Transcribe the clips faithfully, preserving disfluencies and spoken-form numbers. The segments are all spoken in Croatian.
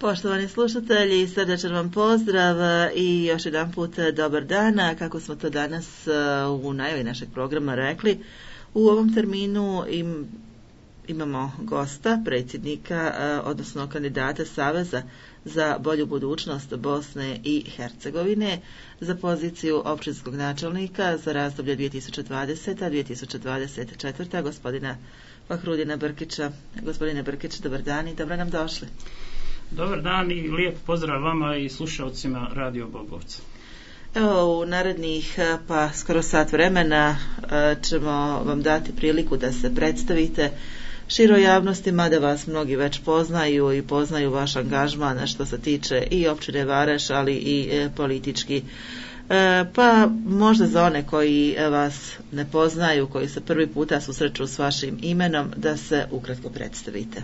Poštovani slušatelji, srdečan vam pozdrav i još jedan put dobar dan. Kako smo to danas u najavi našeg programa rekli, u ovom terminu im, imamo gosta, predsjednika, odnosno kandidata Saveza za bolju budućnost Bosne i Hercegovine za poziciju općinskog načelnika za razdoblje dvije tisuće dvadesete do dvije tisuće dvadeset četvrte. gospodina Fahrudina Brkića. Gospodine Brkić, dobar dan i dobro nam došli. Dobar dan i lijep pozdrav vama i slušalcima Radio Bobovca. Evo, u narednih pa skoro sat vremena ćemo vam dati priliku da se predstavite široj javnosti, mada vas mnogi već poznaju i poznaju vaš angažman što se tiče i općine Vareš, ali i politički. Pa možda za one koji vas ne poznaju, koji se prvi puta susreću s vašim imenom, da se ukratko predstavite.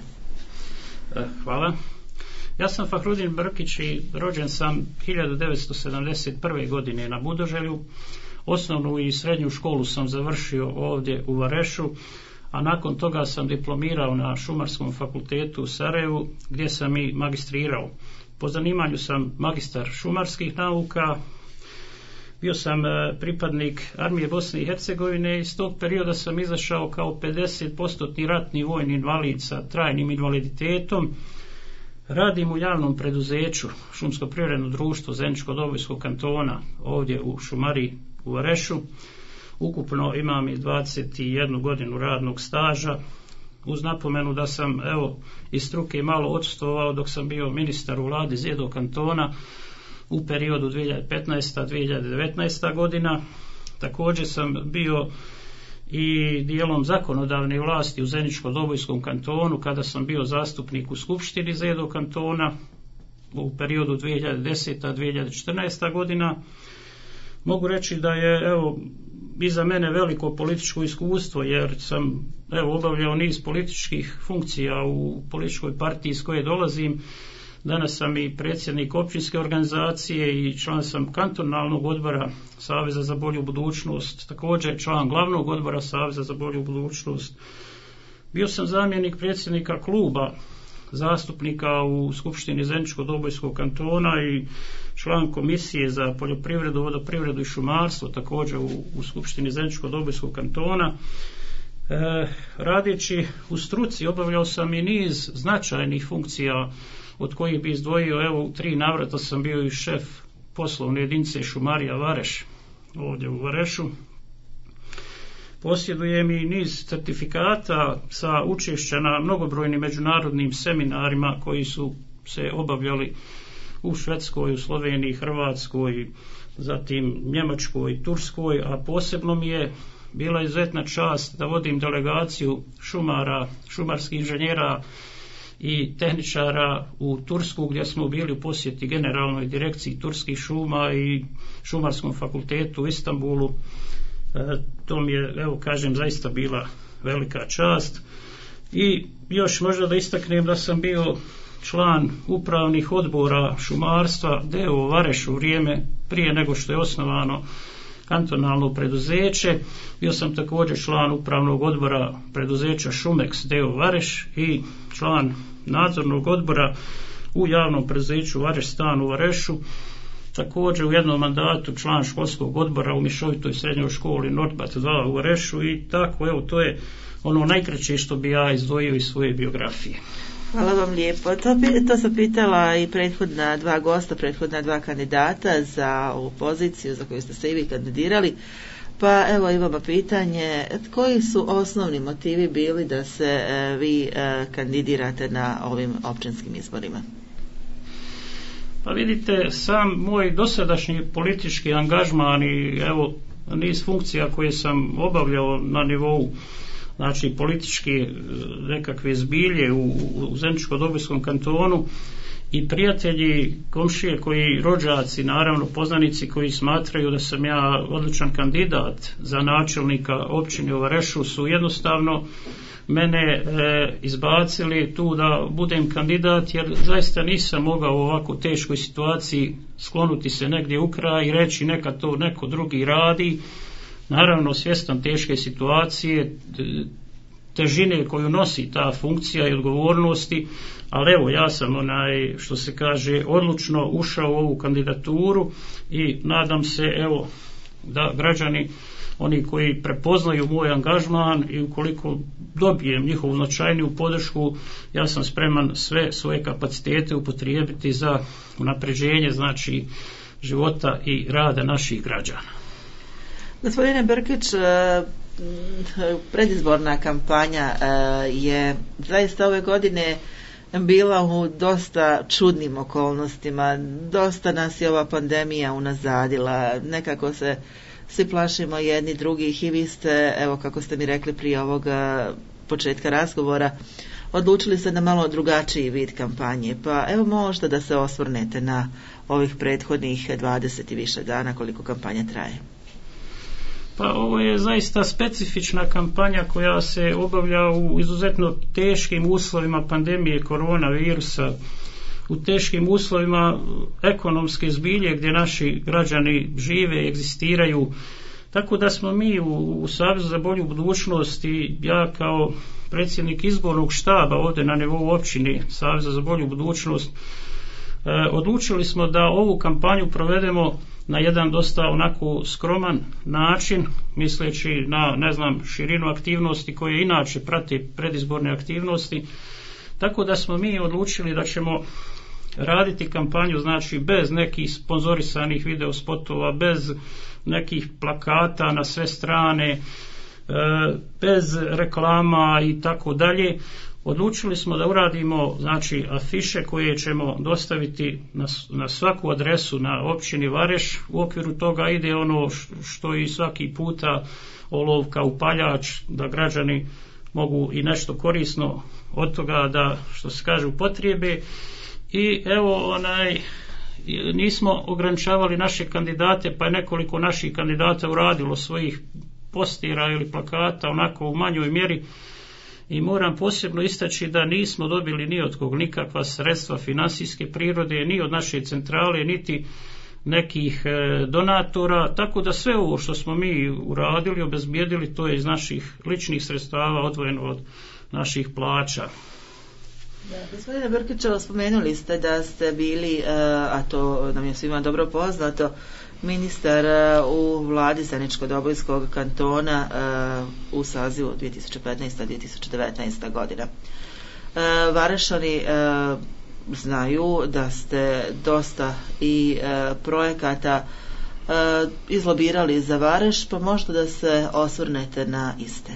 Hvala. Ja sam Fahrudin Brkić i rođen sam hiljadu devetsto sedamdeset prve. godine na Budoželju. Osnovnu i srednju školu sam završio ovdje u Varešu, a nakon toga sam diplomirao na Šumarskom fakultetu u Sarajevu, gdje sam i magistrirao. Po zanimanju sam magistar šumarskih nauka, bio sam pripadnik Armije Bosne i Hercegovine i iz tog perioda sam izašao kao pedeset posto ratni vojni invalid sa trajnim invaliditetom. Radim u javnom preduzeću Šumsko privredno društvo Zeničko-Dobojskog kantona ovdje u Šumariji u Varešu. Ukupno imam i dvadeset jednu godinu radnog staža, uz napomenu da sam evo iz struke malo odstovao dok sam bio ministar u vladi Zjedog kantona u periodu dvije hiljade petnaesta do dvije hiljade devetnaesta. godina. Također sam bio i dijelom zakonodavne vlasti u Zeničko-Dobojskom kantonu kada sam bio zastupnik u Skupštini Zjedog kantona u periodu dvije hiljade desete do dvije hiljade četrnaeste. godina. Mogu reći da je evo iza mene veliko političko iskustvo, jer sam evo obavljao niz političkih funkcija u političkoj partiji iz koje dolazim. Danas sam i predsjednik općinske organizacije i član sam kantonalnog odbora Saveza za bolju budućnost, također član glavnog odbora Saveza za bolju budućnost. Bio sam zamjenik predsjednika kluba zastupnika u Skupštini Zeničko-Dobojskog kantona i član komisije za poljoprivredu, vodoprivredu i šumarstvo također u, u Skupštini Zeničko-Dobojskog kantona. E, radeći u struci obavljao sam i niz značajnih funkcija, od kojih bi izdvojio, evo u tri navrata sam bio i šef poslovne jedinice Šumarija Vareš ovdje u Varešu. Posjedujem i niz certifikata sa učešća na mnogobrojnim međunarodnim seminarima koji su se obavljali u Švedskoj, u Sloveniji, Hrvatskoj, zatim Njemačkoj, Turskoj, a posebno mi je bila izuzetna čast da vodim delegaciju šumara, šumarskih inženjera i tehničara u Tursku, gdje smo bili u posjeti generalnoj direkciji turskih šuma i Šumarskom fakultetu u Istanbulu. E, to mi je, evo kažem, zaista bila velika čast. I još možda da istaknem da sam bio član upravnih odbora šumarstva D O Vareš u vrijeme prije nego što je osnovano kantonalno preduzeće. Bio sam također član upravnog odbora preduzeća Šumeks D O Vareš i član nadzornog odbora u javnom preduzeću Vareš stan u Varešu. Također u jednom mandatu član školskog odbora u mješovitoj srednjoj školi Nordbat dva u Varešu i tako, evo to je ono najkraće što bi ja izdvojio iz svoje biografije. Hvala vam lijepo. To, to sam pitala i prethodna dva gosta, prethodna dva kandidata za ovu poziciju za koju ste se i vi kandidirali. Pa evo imamo pitanje, koji su osnovni motivi bili da se e, vi e, kandidirate na ovim općinskim izborima? Pa vidite, sam moj dosadašnji politički angažman i evo niz funkcija koje sam obavljao na nivou, znači politički nekakve zbilje u, u Zeničko-Dobojskom kantonu i prijatelji, komšije koji, rođaci, naravno poznanici koji smatraju da sam ja odličan kandidat za načelnika općine u Varešu su jednostavno mene e, izbacili tu da budem kandidat, jer zaista nisam mogao u ovako teškoj situaciji sklonuti se negdje u kraj i reći neka to neko drugi radi. Naravno svjestan teške situacije, težine koju nosi ta funkcija i odgovornosti, ali evo ja sam onaj, što se kaže, odlučno ušao u ovu kandidaturu i nadam se evo da građani, oni koji prepoznaju moj angažman i ukoliko dobijem njihovu značajniju podršku, ja sam spreman sve svoje kapacitete upotrijebiti za unapređenje znači života i rada naših građana. Gospodine Brkić, predizborna kampanja je zaista ove godine bila u dosta čudnim okolnostima. Dosta nas je ova pandemija unazadila. Nekako se svi plašimo jedni drugih i vi ste, evo kako ste mi rekli prije ovoga početka razgovora, odlučili se na malo drugačiji vid kampanje. Pa evo možda da se osvrnete na ovih prethodnih dvadeset i više dana koliko kampanja traje. Pa ovo je zaista specifična kampanja koja se obavlja u izuzetno teškim uslovima pandemije koronavirusa, u teškim uslovima ekonomske zbilje gdje naši građani žive i egzistiraju. Tako da smo mi u, u Savezu za bolju budućnost i ja kao predsjednik izbornog štaba ovdje na nivou općine Saveza za bolju budućnost e, odlučili smo da ovu kampanju provedemo na jedan dosta onako skroman način, misleći na, ne znam, širinu aktivnosti koje inače prate predizborne aktivnosti. Tako da smo mi odlučili da ćemo raditi kampanju znači bez nekih sponzorisanih video spotova, bez nekih plakata na sve strane, bez reklama i tako dalje. Odlučili smo da uradimo znači afiše koje ćemo dostaviti na, na svaku adresu na općini Vareš. U okviru toga ide ono što i svaki puta olovka, upaljač, da građani mogu i nešto korisno od toga da, što se kaže, upotrijebe. I evo onaj, nismo ograničavali naše kandidate, pa je nekoliko naših kandidata uradilo svojih postira ili plakata onako u manjoj mjeri. I moram posebno istaći da nismo dobili ni od kog nikakva sredstva financijske prirode, ni od naše centrale, niti nekih e, donatora, tako da sve ovo što smo mi uradili, obezbijedili, to je iz naših ličnih sredstava odvojeno od naših plaća. Da, gospodine Brkićevo, spomenuli ste da ste bili, a to nam je svima dobro poznato, ministar u vladi Zeničko-Dobojskog kantona u sazivu dvije tisuće petnaesta do dvije tisuće devetnaesta godina. Varešani znaju da ste dosta i projekata izlobirali za Vareš, pa možda da se osvrnete na iste.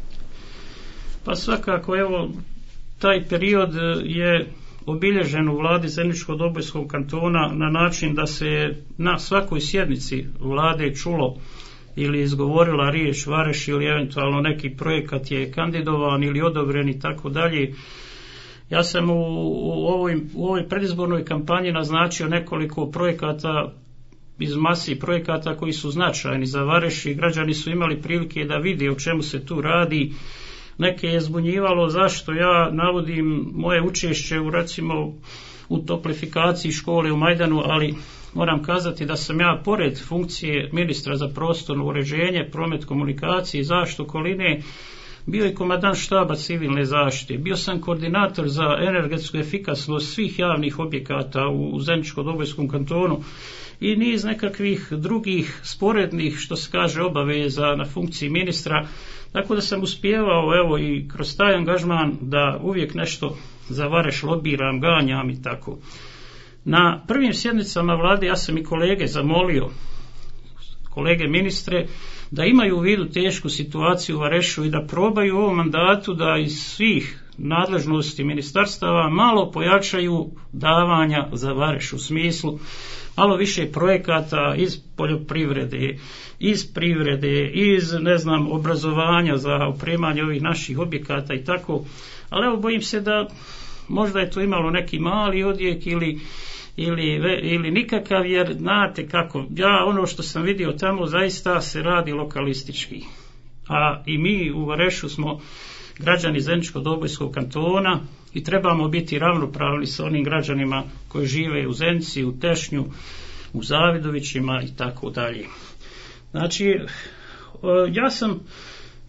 Pa svakako, evo, taj period je obilježen u vladi Zeničko-Dobojskog kantona na način da se na svakoj sjednici vlade čulo ili izgovorila riječ Vareš ili eventualno neki projekat je kandidovan ili odobren i tako dalje. Ja sam u, u, ovoj, u ovoj predizbornoj kampanji naznačio nekoliko projekata iz masi projekata koji su značajni za Vareš i građani su imali prilike da vide o čemu se tu radi. Neke je zbunjivalo zašto ja navodim moje učešće u, recimo, u toplifikaciji škole u Majdanu, ali moram kazati da sam ja pored funkcije ministra za prostorno uređenje, promet, komunikacije i zaštitu okoline bio i komandant štaba civilne zaštite. Bio sam koordinator za energetsku efikasnost svih javnih objekata u Zeničko-Dobojskom kantonu i niz nekakvih drugih sporednih, što se kaže, obaveza na funkciji ministra. Tako da sam uspijevao, evo, i kroz taj angažman da uvijek nešto za Vareš lobiram, ganjam i tako. Na prvim sjednicama vlade ja sam i kolege zamolio, kolege ministre, da imaju u vidu tešku situaciju u Varešu i da probaju u ovom mandatu da iz svih nadležnosti ministarstava malo pojačaju davanja za Vareš, u smislu malo više projekata iz poljoprivrede, iz privrede, iz, ne znam, obrazovanja za opremanje ovih naših objekata i tako. Ali evo, bojim se da možda je to imalo neki mali odjek ili, ili, ili nikakav, jer znate kako, ja ono što sam vidio tamo zaista se radi lokalistički. A i mi u Varešu smo građani Zeničko-Dobojskog kantona i trebamo biti ravnopravni sa onim građanima koji žive u Zenici, u Tešnju, u Zavidovićima i tako dalje. Znači, ja sam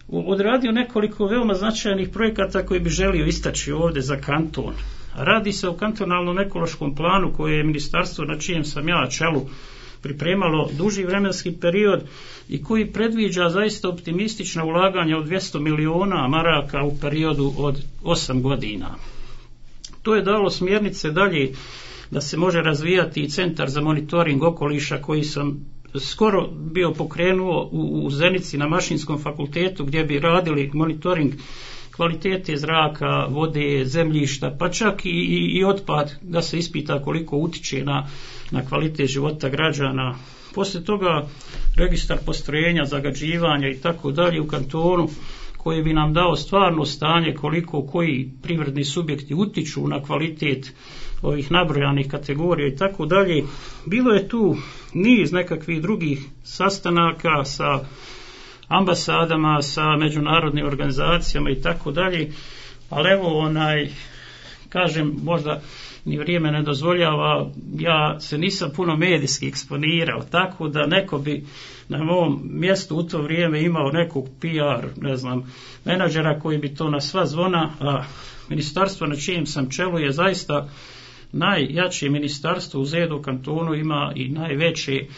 odradio nekoliko veoma značajnih projekata koji bi želio istaći ovdje za kanton. Radi se o kantonalnom ekološkom planu koje je ministarstvo na čijem sam ja čelu pripremalo duži vremenski period i koji predviđa zaista optimistična ulaganja od dvjesto miliona maraka u periodu od osam godina. To je dalo smjernice dalje da se može razvijati i centar za monitoring okoliša koji sam skoro bio pokrenuo u, u Zenici na Mašinskom fakultetu gdje bi radili monitoring kvalitete zraka, vode, zemljišta, pa čak i, i, i otpad da se ispita koliko utiče na, na kvalitet života građana. Poslije toga registar postrojenja, zagađivanja i tako dalje u kantonu koji bi nam dao stvarno stanje koliko koji privredni subjekti utiču na kvalitet ovih nabrojanih kategorija i tako dalje. Bilo je tu niz nekakvih drugih sastanaka sa ambasadama, sa međunarodnim organizacijama i tako dalje, ali evo onaj, kažem, možda ni vrijeme ne dozvoljava, ja se nisam puno medijski eksponirao, tako da neko bi na mom mjestu u to vrijeme imao nekog P R, ne znam, menadžera koji bi to na sva zvona, a ministarstvo na čijem sam čelu je zaista najjače ministarstvo u Zedu kantonu, ima i najveće e,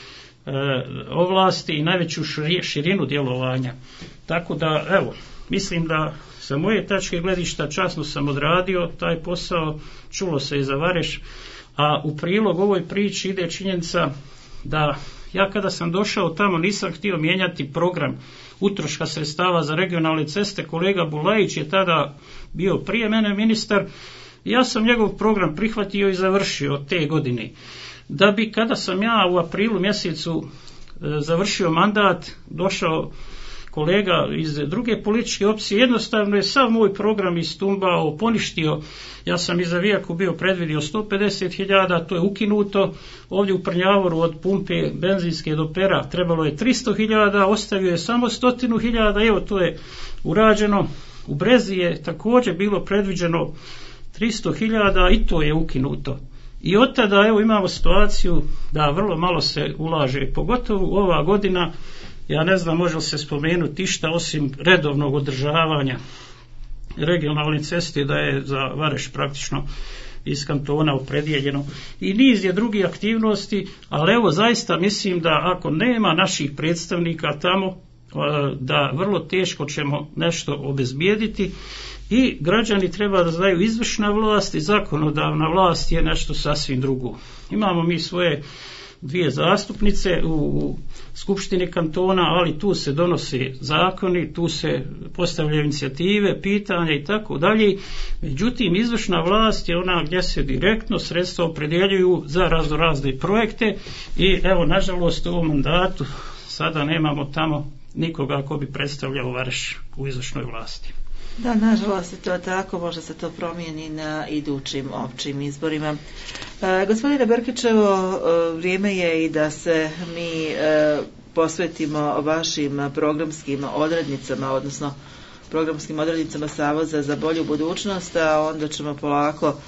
ovlasti i najveću širinu djelovanja. Tako da, evo, mislim da sa moje tačke gledišta časno sam odradio taj posao, čulo se i za Vareš, a u prilog ovoj priči ide činjenica da ja kada sam došao tamo nisam htio mijenjati program utroška sredstava za regionalne ceste, kolega Bulajić je tada bio prije mene ministar, ja sam njegov program prihvatio i završio te godine. Da bi kada sam ja u aprilu mjesecu e, završio mandat, došao kolega iz druge političke opcije, jednostavno je sav moj program istumbao, poništio. Ja sam i za Vijaku bio predvidio sto pedeset hiljada, to je ukinuto. Ovdje u Prnjavoru od pumpe benzinske do pera trebalo je tristo hiljada, ostavio je samo sto hiljada, evo to je urađeno. U Brezi je također bilo predviđeno tristo hiljada i to je ukinuto. I od tada evo imamo situaciju da vrlo malo se ulaže, pogotovo ova godina. Ja ne znam može li se spomenuti išta osim redovnog održavanja regionalne ceste, da je za Vareš praktično iz kantona opredijeljeno i niz je drugih aktivnosti, ali evo zaista mislim da ako nema naših predstavnika tamo, da vrlo teško ćemo nešto obezbijediti i građani treba da znaju izvršna vlast i zakonodavna vlast je nešto sasvim drugo. Imamo mi svoje dvije zastupnice u Skupštini kantona, ali tu se donose zakoni, tu se postavljaju inicijative, pitanja i tako dalje. Međutim, izvršna vlast je ona gdje se direktno sredstva opredjeljuju za razno razne projekte i evo, nažalost, u ovom mandatu sada nemamo tamo nikoga ko bi predstavljao Vareš u izvršnoj vlasti. Da, nažalost je to tako, možda se to promijeni na idućim općim izborima. E, gospodine Brkićevo, vrijeme je i da se mi e, posvetimo vašim programskim odrednicama, odnosno programskim odrednicama Zavoda za bolju budućnost, a onda ćemo polako e,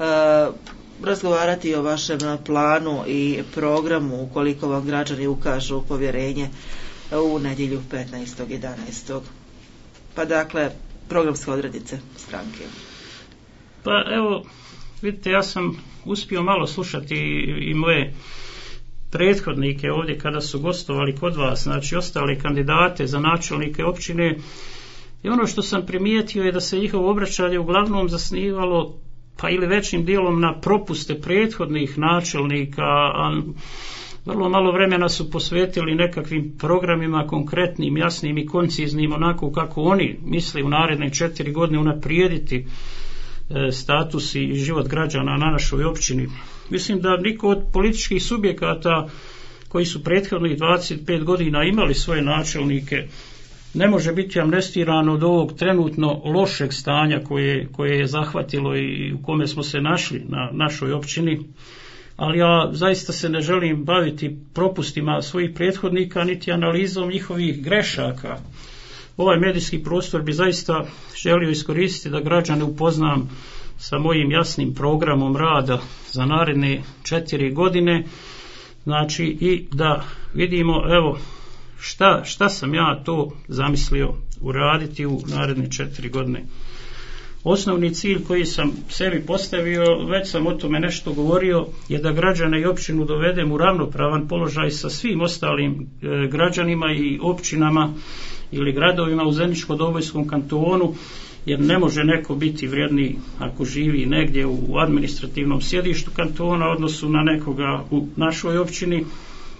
razgovarati o vašem planu i programu ukoliko vam građani ukažu povjerenje u nedjelju petnaestog jedanaestog Pa dakle, programske odrednice stranke. Pa evo, vidite, ja sam uspio malo slušati i, i moje prethodnike ovdje kada su gostovali kod vas, znači ostale kandidate za načelnike općine, i ono što sam primijetio je da se njihovo obraćanje uglavnom zasnivalo pa ili većim dijelom na propuste prethodnih načelnika, a vrlo malo vremena su posvetili nekakvim programima konkretnim, jasnim i konciznim, onako kako oni misle u naredne četiri godine unaprijediti e, status i život građana na našoj općini. Mislim da niko od političkih subjekata koji su prethodnih dvadeset pet godina imali svoje načelnike ne može biti amnestiran od ovog trenutno lošeg stanja koje, koje je zahvatilo i u kome smo se našli na našoj općini. Ali ja zaista se ne želim baviti propustima svojih prethodnika niti analizom njihovih grešaka. Ovaj medijski prostor bi zaista želio iskoristiti da građane upoznam sa mojim jasnim programom rada za naredne četiri godine, znači i da vidimo evo šta, šta sam ja to zamislio uraditi u naredne četiri godine. Osnovni cilj koji sam sebi postavio, već sam o tome nešto govorio, je da građane i općinu dovedem u ravnopravan položaj sa svim ostalim e, građanima i općinama ili gradovima u Zeničko-Dobojskom kantonu, jer ne može neko biti vrijedniji ako živi negdje u administrativnom sjedištu kantona u odnosu na nekoga u našoj općini. E,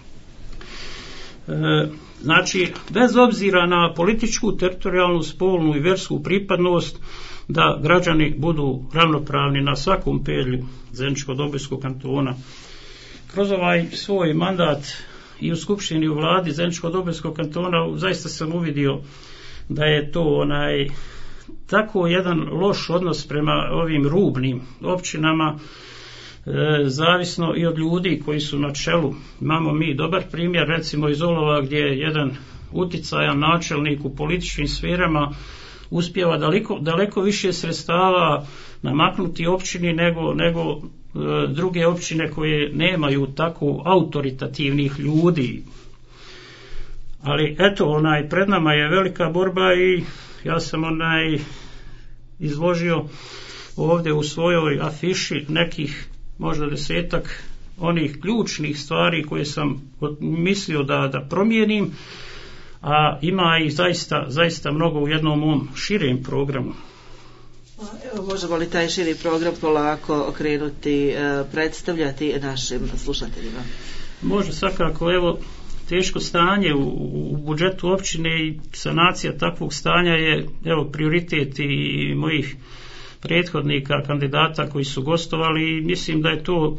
znači, bez obzira na političku, teritorijalnu, spolnu i vjersku pripadnost, da građani budu ravnopravni na svakom pedlju Zeničko-Dobojskog kantona. Kroz ovaj svoj mandat i u skupštini i u vladi Zeničko-Dobojskog kantona zaista sam uvidio da je to onaj tako jedan loš odnos prema ovim rubnim općinama, e, zavisno i od ljudi koji su na čelu. Imamo mi dobar primjer, recimo iz Olova, gdje je jedan uticajan načelnik u političkim sferama uspijeva daleko, daleko više sredstava namaknuti općini nego, nego e, druge općine koje nemaju tako autoritativnih ljudi. Ali eto, onaj, pred nama je velika borba i ja sam onaj izložio ovdje u svojoj afiši nekih možda desetak onih ključnih stvari koje sam mislio da, da promijenim, a ima i zaista, zaista mnogo u jednom mom širem programu. Evo, možemo li taj širi program polako okrenuti, predstavljati našim slušateljima? Može svakako. Evo, teško stanje u, u budžetu općine i sanacija takvog stanja je, evo, prioritet i mojih prethodnika, kandidata koji su gostovali, i mislim da je to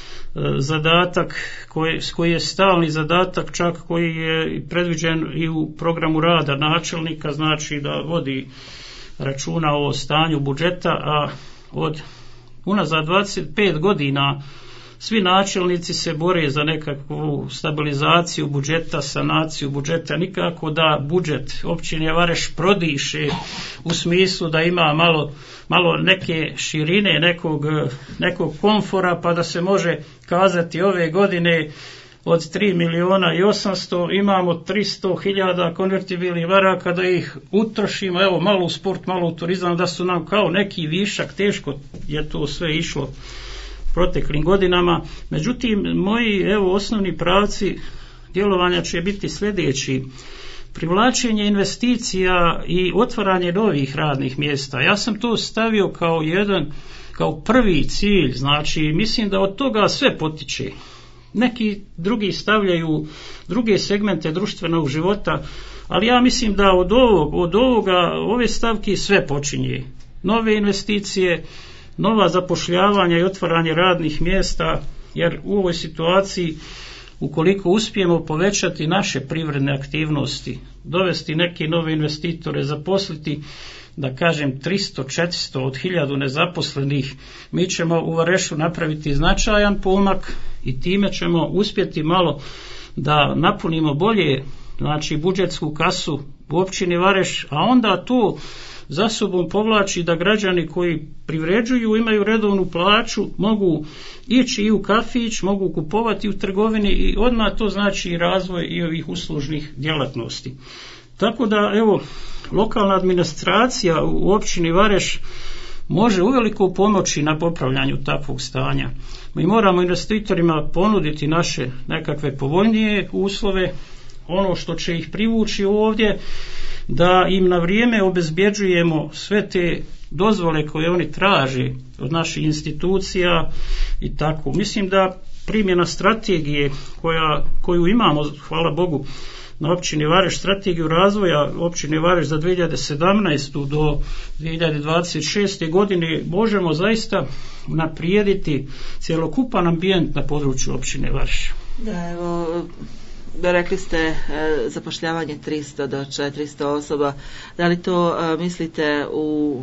zadatak koji, koji je stalni zadatak, čak koji je predviđen i u programu rada načelnika, znači da vodi računa o stanju budžeta, a od unazad dvadeset pet godina svi načelnici se bore za nekakvu stabilizaciju budžeta, sanaciju budžeta, nikako da budžet općine Vareš prodiše u smislu da ima malo, malo neke širine, nekog, nekog komfora, pa da se može kazati ove godine od tri milijuna i osamsto imamo tristo hiljada konvertibilnih maraka, da ih utrošimo, evo, malo u sport, malo u turizam, da su nam kao neki višak. Teško je to sve išlo proteklim godinama. Međutim, moji, evo, osnovni pravci djelovanja će biti sljedeći: privlačenje investicija i otvaranje novih radnih mjesta. Ja sam to stavio kao jedan, kao prvi cilj, znači mislim da od toga sve potiče. Neki drugi stavljaju druge segmente društvenog života, ali ja mislim da od ovog, od ovoga, ove stavke sve počinje. Nove investicije, nova zapošljavanja i otvaranje radnih mjesta, jer u ovoj situaciji, ukoliko uspijemo povećati naše privredne aktivnosti, dovesti neke nove investitore, zaposliti, da kažem, tristo četiristo od hiljadu nezaposlenih, mi ćemo u Varešu napraviti značajan pomak i time ćemo uspjeti malo da napunimo bolje, znači, budžetsku kasu u općini Vareš, a onda to za sobom povlači da građani koji privređuju, imaju redovnu plaću, mogu ići i u kafić, mogu kupovati u trgovini, i odmah to znači i razvoj i ovih uslužnih djelatnosti. Tako da, evo, lokalna administracija u općini Vareš može uveliko pomoći na popravljanju takvog stanja. Mi moramo investitorima ponuditi naše nekakve povoljnije uslove, ono što će ih privući ovdje, da im na vrijeme obezbjeđujemo sve te dozvole koje oni traže od naših institucija i tako. Mislim da primjena strategije koja, koju imamo, hvala Bogu, na općini Vareš, strategiju razvoja općine Vareš za dvije hiljade sedamnaestu do dvije hiljade dvadeset šeste godine, možemo zaista unaprijediti cjelokupan ambijent na području općine Vareš. Da, evo, rekli ste e, zapošljavanje tristo do četiristo osoba. Da li to e, mislite u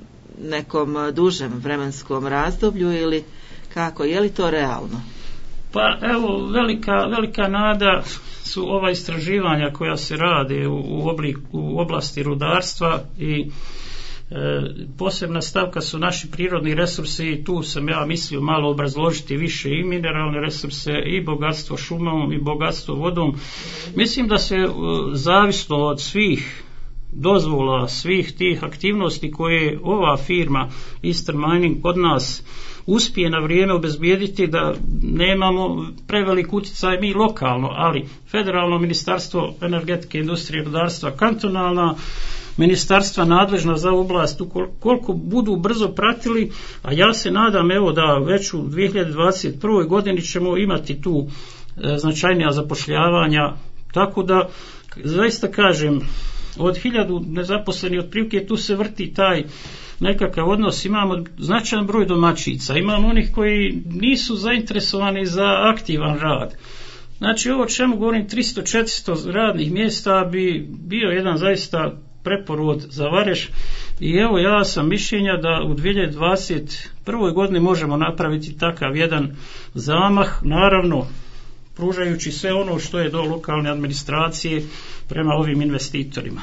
nekom dužem vremenskom razdoblju ili kako? Je li to realno? Pa evo, velika, velika nada su ova istraživanja koja se rade u, u, oblik, u oblasti rudarstva i Posebna stavka su naši prirodni resursi i tu sam ja mislio malo obrazložiti više i mineralne resurse i bogatstvo šumom i bogatstvo vodom. Mislim da se zavisno od svih dozvola, svih tih aktivnosti koje ova firma Eastern Mining kod nas uspije na vrijeme obezbijediti, da nemamo prevelik utjecaj mi lokalno, ali federalno ministarstvo energetike, industrije i rudarstva, kantonalna ministarstva nadležna za oblast, koliko budu brzo pratili, a ja se nadam evo da već u dvije hiljade dvadeset prvoj godini ćemo imati tu e, značajnija zapošljavanja, tako da zaista kažem, od hiljadu nezaposlenih otprilike tu se vrti taj nekakav odnos, imamo značajan broj domaćica, imamo onih koji nisu zainteresovani za aktivan rad. Znači ovo čemu govorim, tristo do četiristo radnih mjesta bi bio jedan zaista preporod za Vareš i evo ja sam mišljenja da u dvije hiljade dvadeset prvoj godini možemo napraviti takav jedan zamah, naravno pružajući sve ono što je do lokalne administracije prema ovim investitorima.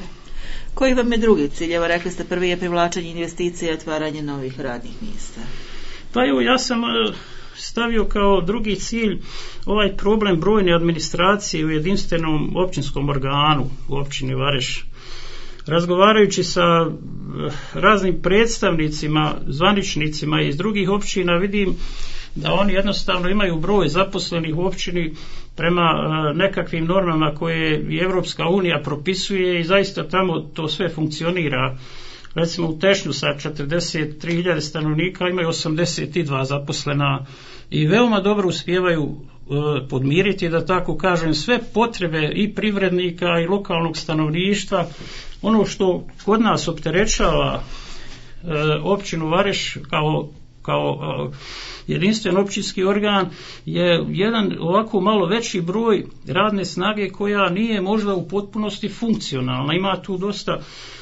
Koji vam je drugi cilj? Evo rekli ste, prvi je privlačenje investicija i otvaranje novih radnih mjesta. Pa evo ja sam stavio kao drugi cilj ovaj problem brojne administracije u jedinstvenom općinskom organu u općini Vareš. Razgovarajući sa raznim predstavnicima, zvaničnicima iz drugih općina, vidim da oni jednostavno imaju broj zaposlenih u općini prema nekakvim normama koje i Europska unija propisuje i zaista tamo to sve funkcionira. Recimo u Tešnju sa četrdeset tri hiljade stanovnika imaju osamdeset dva zaposlena i veoma dobro uspijevaju podmiriti, da tako kažem, sve potrebe i privrednika i lokalnog stanovništva. Ono što kod nas opterećava općinu Vareš kao, kao jedinstven općinski organ je jedan ovako malo veći broj radne snage koja nije možda u potpunosti funkcionalna. Ima tu dosta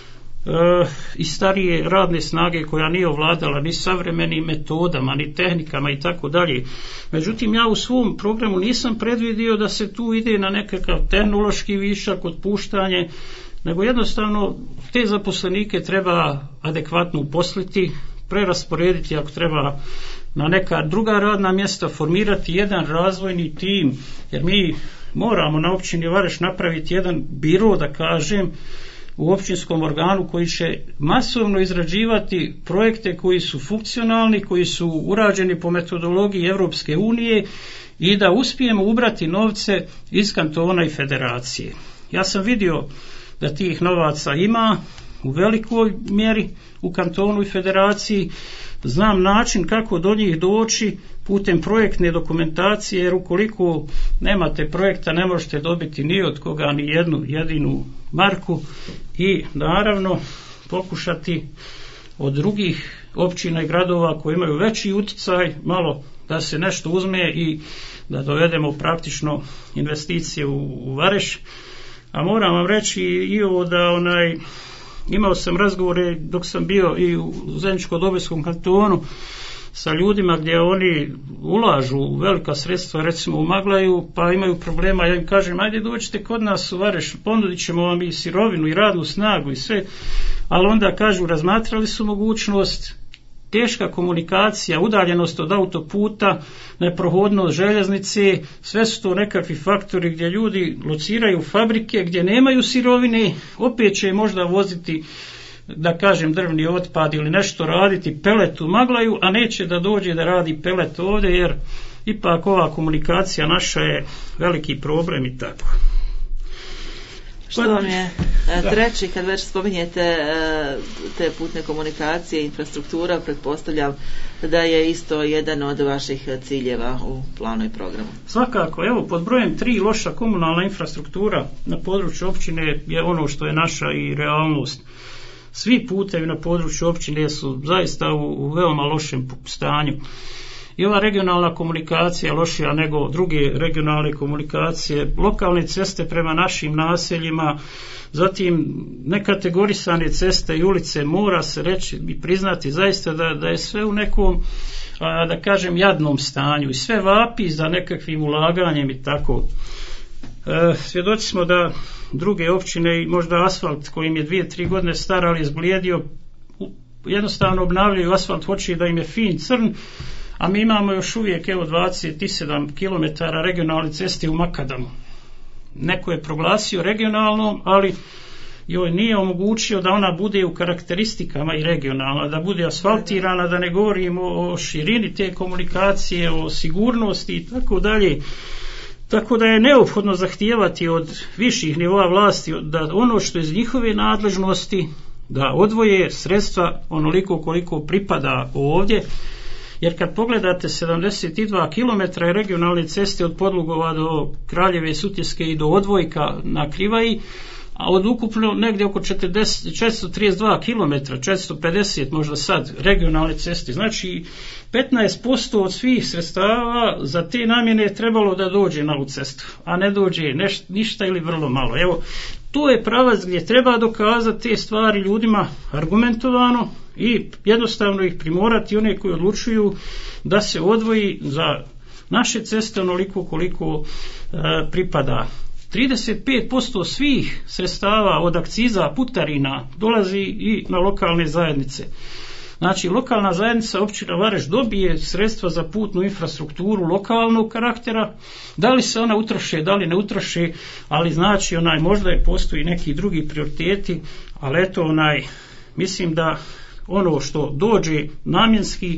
E, i starije radne snage koja nije ovladala ni savremenim metodama, ni tehnikama i tako dalje. Međutim, ja u svom programu nisam predvidio da se tu ide na nekakav tehnološki višak, otpuštanje, nego jednostavno te zaposlenike treba adekvatno uposliti, prerasporediti ako treba na neka druga radna mjesta, formirati jedan razvojni tim, jer mi moramo na općini Vareš napraviti jedan biro, da kažem, u općinskom organu koji će masovno izrađivati projekte koji su funkcionalni, koji su urađeni po metodologiji Europske unije i da uspijemo ubrati novce iz kantona i federacije. Ja sam vidio da tih novaca ima u velikoj mjeri u kantonu i federaciji, znam način kako do njih doći putem projektne dokumentacije, jer ukoliko nemate projekta ne možete dobiti ni od koga ni jednu jedinu marku i naravno pokušati od drugih općina i gradova koji imaju veći utjecaj malo da se nešto uzme i da dovedemo praktično investicije u, u Vareš. A moram vam reći i ovo da onaj imao sam razgovore dok sam bio i u Zeničko-Dobojskom kantonu sa ljudima gdje oni ulažu velika sredstva, recimo u Maglaju, pa imaju problema. Ja im kažem, ajde dođite kod nas u Vareš, ponudit ćemo vam i sirovinu i radnu snagu i sve, ali onda kažu, razmatrali su mogućnost, teška komunikacija, udaljenost od autoputa, neprohodnost željeznice, sve su to nekakvi faktori gdje ljudi lociraju fabrike gdje nemaju sirovine, opet će možda voziti, da kažem, drvni otpad ili nešto raditi, pelet u Maglaju, a neće da dođe da radi pelet ovdje, jer ipak ova komunikacija naša je veliki problem i tako. Što vam je treći, kad već spominjete te putne komunikacije, infrastruktura, pretpostavljam da je isto jedan od vaših ciljeva u planu i programu. Svakako, evo, pod brojem tri, loša komunalna infrastruktura na području općine je ono što je naša i realnost. Svi putevi na području općine su zaista u, u veoma lošem stanju. I ova regionalna komunikacija lošija nego druge regionalne komunikacije, lokalne ceste prema našim naseljima, zatim nekategorisane ceste i ulice, mora se reći i priznati zaista da, da je sve u nekom, a, da kažem, jadnom stanju i sve vapi za nekakvim ulaganjem i tako. E, svjedoci smo da druge općine i možda asfalt kojim je dvije, tri godine star, ali izblijedio, jednostavno obnavljaju asfalt, hoće da im je fin crn, a mi imamo još uvijek evo dvadeset sedam kilometara regionalne ceste u Makadamu. Neko je proglasio regionalnom, ali joj nije omogućio da ona bude u karakteristikama i regionalna, da bude asfaltirana, da ne govorimo o širini te komunikacije, o sigurnosti i tako dalje. Tako da je neophodno zahtijevati od viših nivoa vlasti da ono što je iz njihove nadležnosti, da odvoje sredstva onoliko koliko pripada ovdje, jer kad pogledate sedamdeset dva kilometra regionalne ceste od Podlugova do Kraljeve Sutjeske i do Odvojka na Krivaji, a od ukupno negdje oko četiristo trideset dva kilometra, četiristo pedeset možda sad regionalne ceste, znači petnaest posto od svih sredstava za te namjene je trebalo da dođe na ovu cestu, a ne dođe neš, ništa ili vrlo malo. Evo, to je pravac gdje treba dokazati te stvari ljudima argumentovano i jednostavno ih primorati, one koji odlučuju, da se odvoji za naše ceste onoliko koliko e, pripada. trideset pet posto svih sredstava od akciza putarina dolazi i na lokalne zajednice. Znači, lokalna zajednica općina Vareš dobije sredstva za putnu infrastrukturu lokalnog karaktera, da li se ona utroše, da li ne utroše, ali znači onaj možda je postoji neki drugi prioriteti, ali eto onaj, mislim da ono što dođe namjenski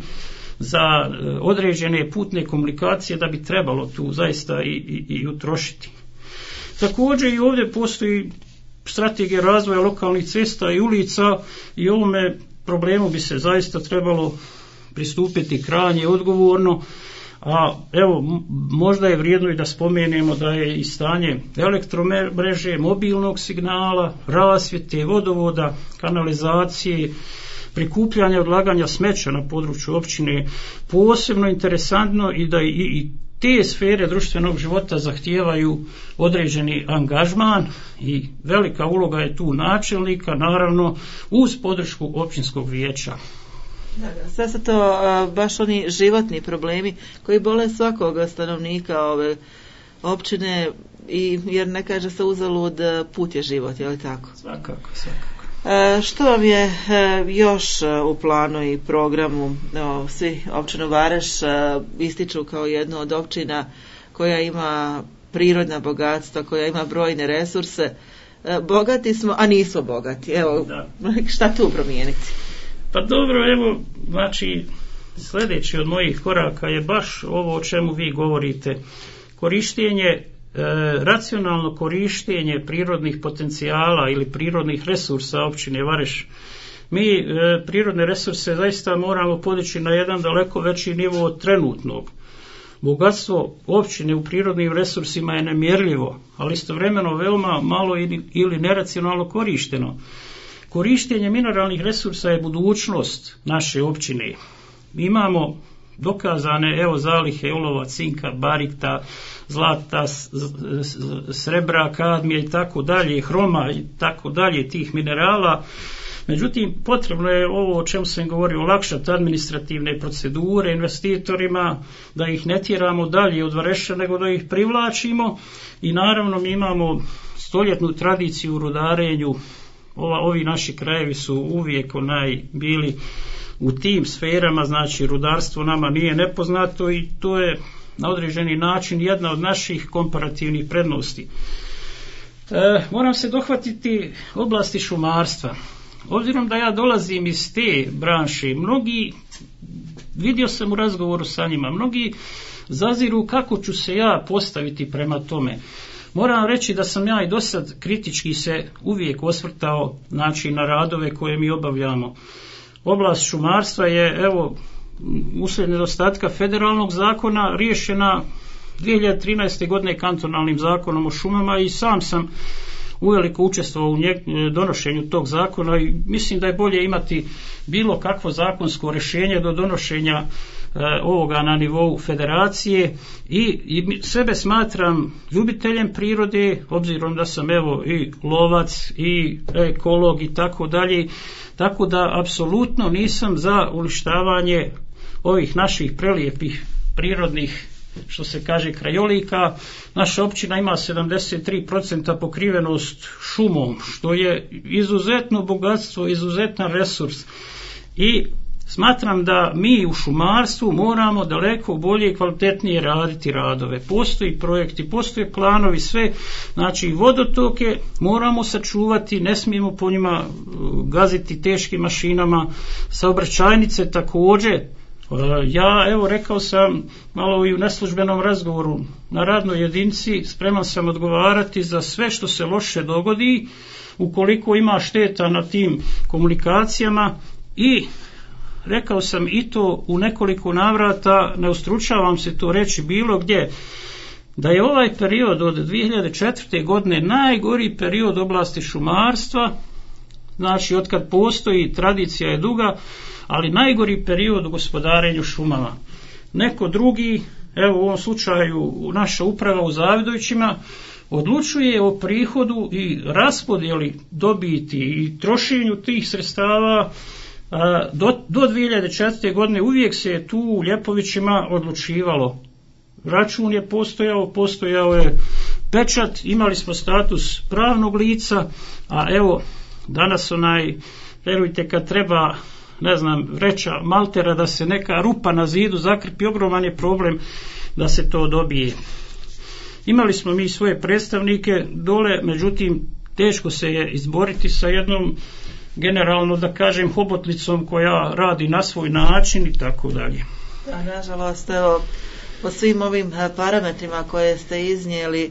za određene putne komunikacije da bi trebalo tu zaista i, i, i utrošiti. Također i ovdje postoji strategija razvoja lokalnih cesta i ulica i ovome problemu bi se zaista trebalo pristupiti krajnje odgovorno, a evo možda je vrijedno i da spomenemo da je i stanje elektromreže, mobilnog signala, rasvjete, vodovoda, kanalizacije, prikupljanja i odlaganja smeća na području općine posebno interesantno i da i, i te sfere društvenog života zahtijevaju određeni angažman i velika uloga je tu načelnika, naravno uz podršku općinskog vijeća. Da, sve su to uh, baš oni životni problemi koji bole svakog stanovnika ove općine, i jer ne kaže se uzalud put je život, je li tako? Svakako, svakako. E, što vam je e, još u planu i programu? No, svi općinu Vareš e, ističu kao jednu od općina koja ima prirodna bogatstva, koja ima brojne resurse. E, bogati smo, a nismo bogati. Evo, da. Šta tu promijeniti? Pa dobro, evo, znači sljedeći od mojih koraka je baš ovo o čemu vi govorite. Korištenje E, racionalno korištenje prirodnih potencijala ili prirodnih resursa općine Vareš. Mi e, prirodne resurse zaista moramo podići na jedan daleko veći nivo od trenutnog. Bogatstvo općine u prirodnim resursima je nemjerljivo, ali istovremeno veoma malo ili, ili neracionalno korišteno. Korištenje mineralnih resursa je budućnost naše općine. Mi imamo dokazane evo zalihe olova, cinka, barikta, zlata, srebra, kadmija i tako dalje, hroma i tako dalje tih minerala. Međutim, potrebno je ovo o čemu sam govorio, olakšati administrativne procedure investitorima, da ih ne tjeramo dalje od Vareša, nego da ih privlačimo. I naravno mi imamo stoljetnu tradiciju u rudarenju. Ova, ovi naši krajevi su uvijek onaj bili u tim sferama, znači rudarstvo nama nije nepoznato i to je na određeni način jedna od naših komparativnih prednosti. E, moram se dohvatiti oblasti šumarstva. Obzirom da ja dolazim iz te branše, mnogi, vidio sam u razgovoru sa njima, mnogi zaziru kako ću se ja postaviti prema tome. Moram reći da sam ja i dosad kritički se uvijek osvrtao, znači, na radove koje mi obavljamo. Oblast šumarstva je, evo, uslijed nedostatka federalnog zakona riješena dvije hiljade trinaeste. godine kantonalnim zakonom o šumama i sam sam uveliko učestvovao u njeg, donošenju tog zakona i mislim da je bolje imati bilo kakvo zakonsko rješenje do donošenja e, ovoga na nivou federacije i, i sebe smatram ljubiteljem prirode, obzirom da sam evo i lovac i ekolog i tako dalje, tako da apsolutno nisam za uništavanje ovih naših prelijepih prirodnih, što se kaže, krajolika. Naša općina ima sedamdeset tri posto pokrivenost šumom, što je izuzetno bogatstvo, izuzetan resurs. i smatram da mi u šumarstvu moramo daleko bolje i kvalitetnije raditi radove. Postoji projekti, postoje planovi, sve, znači vodotoke moramo sačuvati, ne smijemo po njima gaziti teškim mašinama, saobraćajnice također. Ja, evo, rekao sam malo i u neslužbenom razgovoru na radnoj jedinici, spreman sam odgovarati za sve što se loše dogodi, ukoliko ima šteta na tim komunikacijama, i rekao sam i to u nekoliko navrata, ne ustručavam se to reći bilo gdje, da je ovaj period od dvije hiljade četvrte. godine najgori period oblasti šumarstva, znači otkad postoji, tradicija je duga, ali najgori period u gospodarenju šumama. Neko drugi, evo u ovom slučaju naša uprava u Zavidovićima, odlučuje o prihodu i raspodjeli dobiti i trošenju tih sredstava. Do, do dvije hiljade četvrte. godine uvijek se je tu u Ljepovićima odlučivalo. Račun je postojao, postojao je pečat, imali smo status pravnog lica, a evo danas onaj, verujte, kad treba, ne znam, vreća maltera da se neka rupa na zidu zakrpi, ogroman je problem da se to dobije. Imali smo mi svoje predstavnike dole, međutim teško se je izboriti sa jednom, generalno da kažem, hobotlicom koja radi na svoj način i tako dalje. A nažalost, evo, po svim ovim parametrima koje ste iznijeli,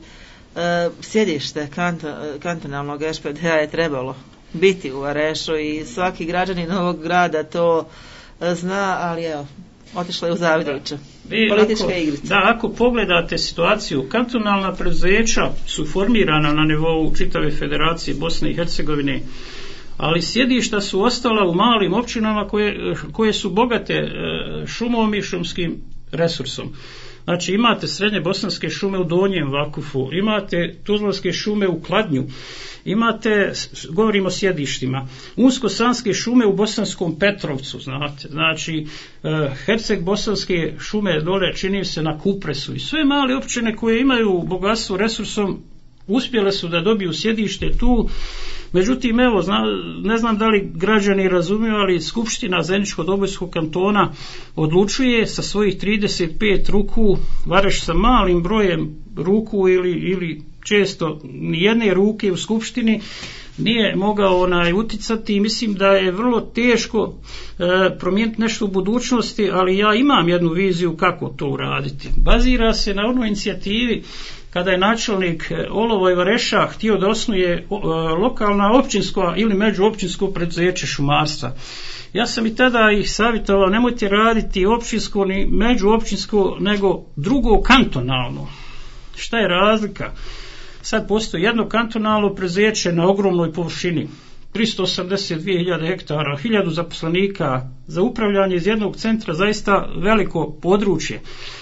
sjedište kanto, kantonalnog eš pe de a je trebalo biti u Varešu i svaki građanin ovog grada to zna, ali evo, otišla je u Zavidovića. Politička igrica. Da, ako pogledate situaciju, kantonalna preduzeća su formirana na nivou čitave Federacije Bosne i Hercegovine, ali sjedišta su ostala u malim općinama koje, koje su bogate šumom i šumskim resursom. Znači imate srednje bosanske šume u Donjem Vakufu, imate tuzlanske šume u Kladnju, imate, govorimo o sjedištima, unsko-sanske šume u Bosanskom Petrovcu, znate, znači Herceg bosanske šume dole čini se na Kupresu, i sve male općine koje imaju bogatstvo resursom uspjele su da dobiju sjedište tu. Međutim, evo, zna, ne znam da li građani razumiju, ali Skupština Zeničko-Dobojskog kantona odlučuje sa svojih trideset pet ruku, Vareš sa malim brojem ruku ili, ili često nijedne ruke u Skupštini nije mogao onaj uticati, i mislim da je vrlo teško e, promijeniti nešto u budućnosti, ali ja imam jednu viziju kako to uraditi. Bazira se na onoj inicijativi kada je načelnik Olovo i Vareša htio da osnuje lokalna općinsko ili međuopćinsko preduzeće šumarstva. Ja sam i tada ih savjetovao, nemojte raditi općinsko ni međuopćinsko, nego drugo kantonalno. Šta je razlika? Sad postoji jedno kantonalno preduzeće na ogromnoj površini, tristo osamdeset dvije hiljade hektara, hiljadu zaposlenika, za upravljanje iz jednog centra, zaista veliko područje.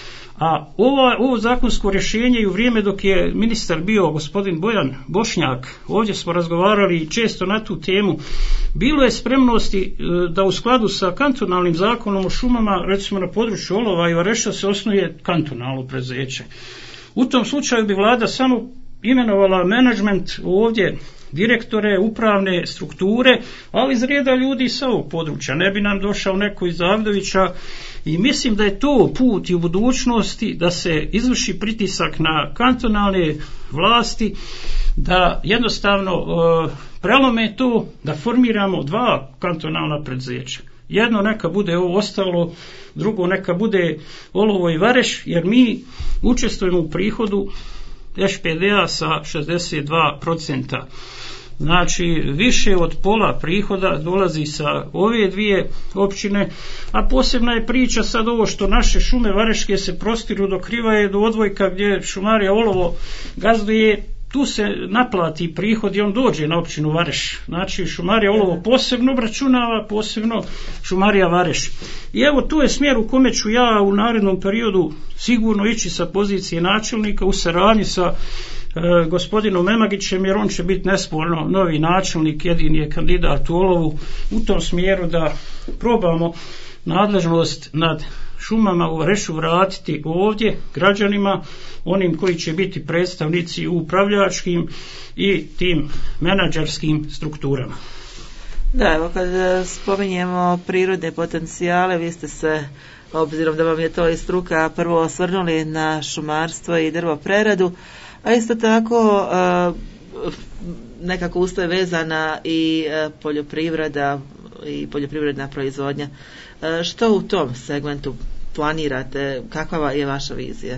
A ovo, ovo zakonsko rješenje i u vrijeme dok je ministar bio gospodin Bojan Bošnjak, ovdje smo razgovarali često na tu temu, bilo je spremnosti da u skladu sa kantonalnim zakonom o šumama, recimo na području Olova i Vareša, se osnuje kantonalno preduzeće. U tom slučaju bi vlada samo imenovala menadžment ovdje, direktore, upravne strukture, ali iz reda ljudi sa ovog područja. Ne bi nam došao neko iz Zavidovića, i mislim da je to put i u budućnosti da se izvrši pritisak na kantonalne vlasti, da jednostavno e, prelome to, da formiramo dva kantonalna preduzeća. Jedno neka bude ovo ostalo, drugo neka bude Olovo i Vareš, jer mi učestvujemo u prihodu eš pe de a sa šezdeset dva procenta. Znači više od pola prihoda dolazi sa ove dvije općine, a posebna je priča sad ovo što naše šume vareške se prostiru do Krivaje, do odvojka gdje šumarija Olovo gazduje, tu se naplati prihod i on dođe na općinu Vareš. Znači šumarija Olovo posebno obračunava, posebno šumarija Vareš. I evo tu je smjer u kome ću ja u narednom periodu sigurno ići sa pozicije načelnika u saradnji sa e, gospodinom Memagićem, jer on će biti nesporno novi načelnik, jedini je kandidat u Olovu, u tom smjeru da probamo nadležnost nad šumama u Varešu vratiti ovdje građanima, onim koji će biti predstavnici u upravljačkim i tim menadžerskim strukturama. Da, evo kad spominjemo prirodne potencijale, vi ste se, obzirom da vam je to i struka, prvo osvrnuli na šumarstvo i drvopreradu, a isto tako nekako usto je vezana i poljoprivreda i poljoprivredna proizvodnja. Što u tom segmentu planirate? Kakva je vaša vizija?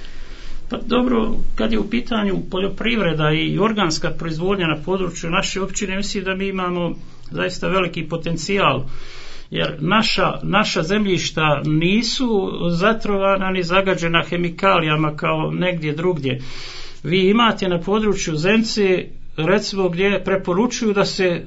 Pa dobro, kad je u pitanju poljoprivreda i organska proizvodnja na području naše općine, mislim da mi imamo zaista veliki potencijal, jer naša, naša zemljišta nisu zatrovana ni zagađena hemikalijama kao negdje drugdje. Vi imate na području Zence, recimo, gdje preporučuju da se e,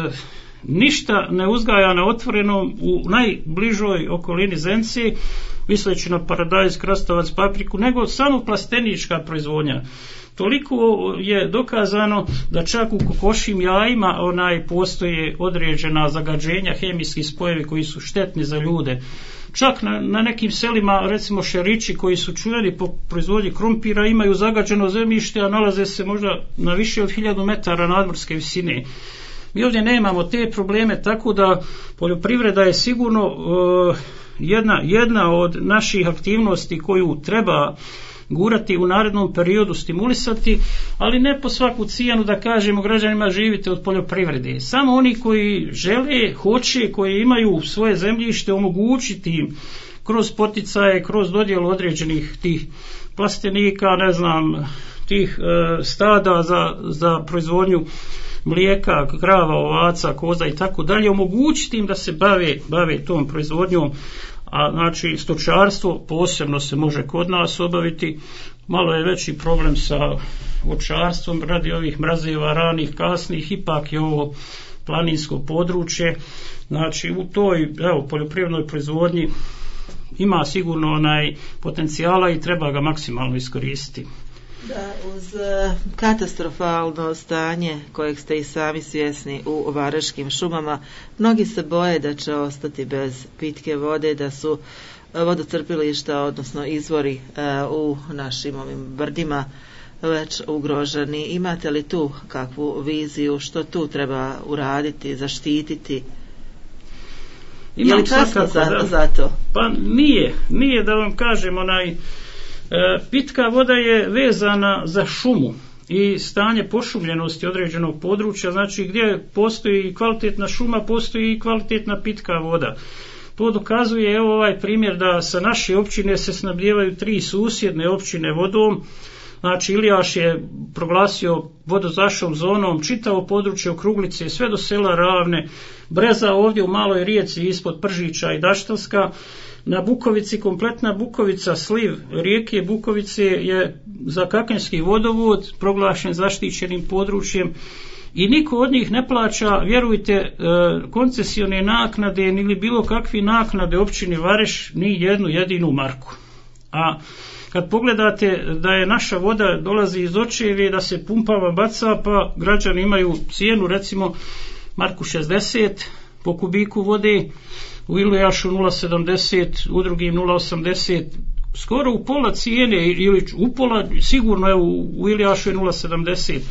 ništa ne uzgaja na otvorenom u najbližoj okolini Zence, misleći na paradajz, krastavac, papriku, nego samo plastenička proizvodnja. Toliko je dokazano da čak u kokošim jajima onaj postoje određena zagađenja, hemijski spojevi koji su štetni za ljude. Čak na, na nekim selima, recimo Šerići, koji su čuveni po proizvodnji krumpira, imaju zagađeno zemljište, a nalaze se možda na više od hiljadu metara nadmorske visine. Mi ovdje nemamo te probleme, tako da poljoprivreda je sigurno uh, jedna, jedna od naših aktivnosti koju treba gurati u narednom periodu, stimulisati, ali ne po svaku cijenu da kažemo građanima živite od poljoprivrede. Samo oni koji žele, hoće, koji imaju svoje zemljište, omogućiti im kroz poticaje, kroz dodjelu određenih tih plastenika, ne znam, tih e, stada za, za proizvodnju mlijeka, krava, ovaca, koza i tako dalje, omogućiti im da se bave, bave tom proizvodnjom. A znači stočarstvo posebno se može kod nas obaviti. Malo je veći problem sa voćarstvom radi ovih mrazeva ranih, kasnih, ipak je ovo planinsko područje. Znači u toj evo, poljoprivrednoj proizvodnji ima sigurno onaj potencijala i treba ga maksimalno iskoristiti. Da, uz katastrofalno stanje kojeg ste i sami svjesni u Varažskim šumama, mnogi se boje da će ostati bez pitke vode, da su vodocrpilišta, odnosno izvori u našim ovim brdima već ugroženi. Imate li tu kakvu viziju, što tu treba uraditi, zaštititi? Imam, je li kasno za, da, za to? Pa nije, nije da vam kažem onaj. Pitka voda je vezana za šumu i stanje pošumljenosti određenog područja, znači gdje postoji kvalitetna šuma, postoji i kvalitetna pitka voda. To dokazuje evo ovaj primjer da sa naše općine se snabdijevaju tri susjedne općine vodom. Znači Ilijaš je proglasio vodozaštitnom zonom čitavo područje Okruglice sve do sela Ravne, Breza ovdje u maloj rijeci ispod Pržića i Daštelska. Na Bukovici, kompletna Bukovica, sliv rijeke Bukovice je za Kakenski vodovod proglašen zaštićenim područjem i niko od njih ne plaća, vjerujte, koncesione naknade ili bilo kakve naknade općini Vareš ni jednu jedinu marku. A kad pogledate da je naša voda dolazi iz očevi, da se pumpava, baca, pa građani imaju cijenu recimo marku šezdeset po kubiku vode, u Ilijašu nula sedamdeset, u drugim nula osamdeset, skoro u pola cijene ili u pola, sigurno je u, u Ilijašu je nula sedamdeset.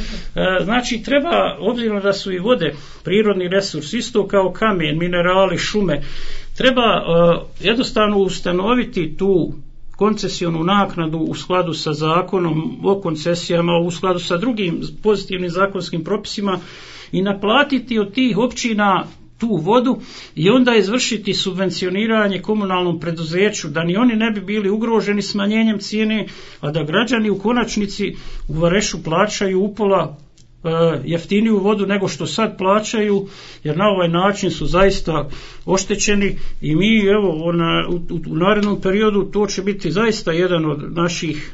E, znači treba, obzirom da su i vode prirodni resurs, isto kao kamen, minerali, šume, treba e, jednostavno ustanoviti tu koncesionu naknadu u skladu sa zakonom o koncesijama, u skladu sa drugim pozitivnim zakonskim propisima i naplatiti od tih općina tu vodu i onda izvršiti subvencioniranje komunalnom preduzeću, da ni oni ne bi bili ugroženi smanjenjem cijene, a da građani u konačnici u Varešu plaćaju upola e, jeftiniju vodu nego što sad plaćaju, jer na ovaj način su zaista oštećeni i mi evo ona, u, u, u narednom periodu to će biti zaista jedan od naših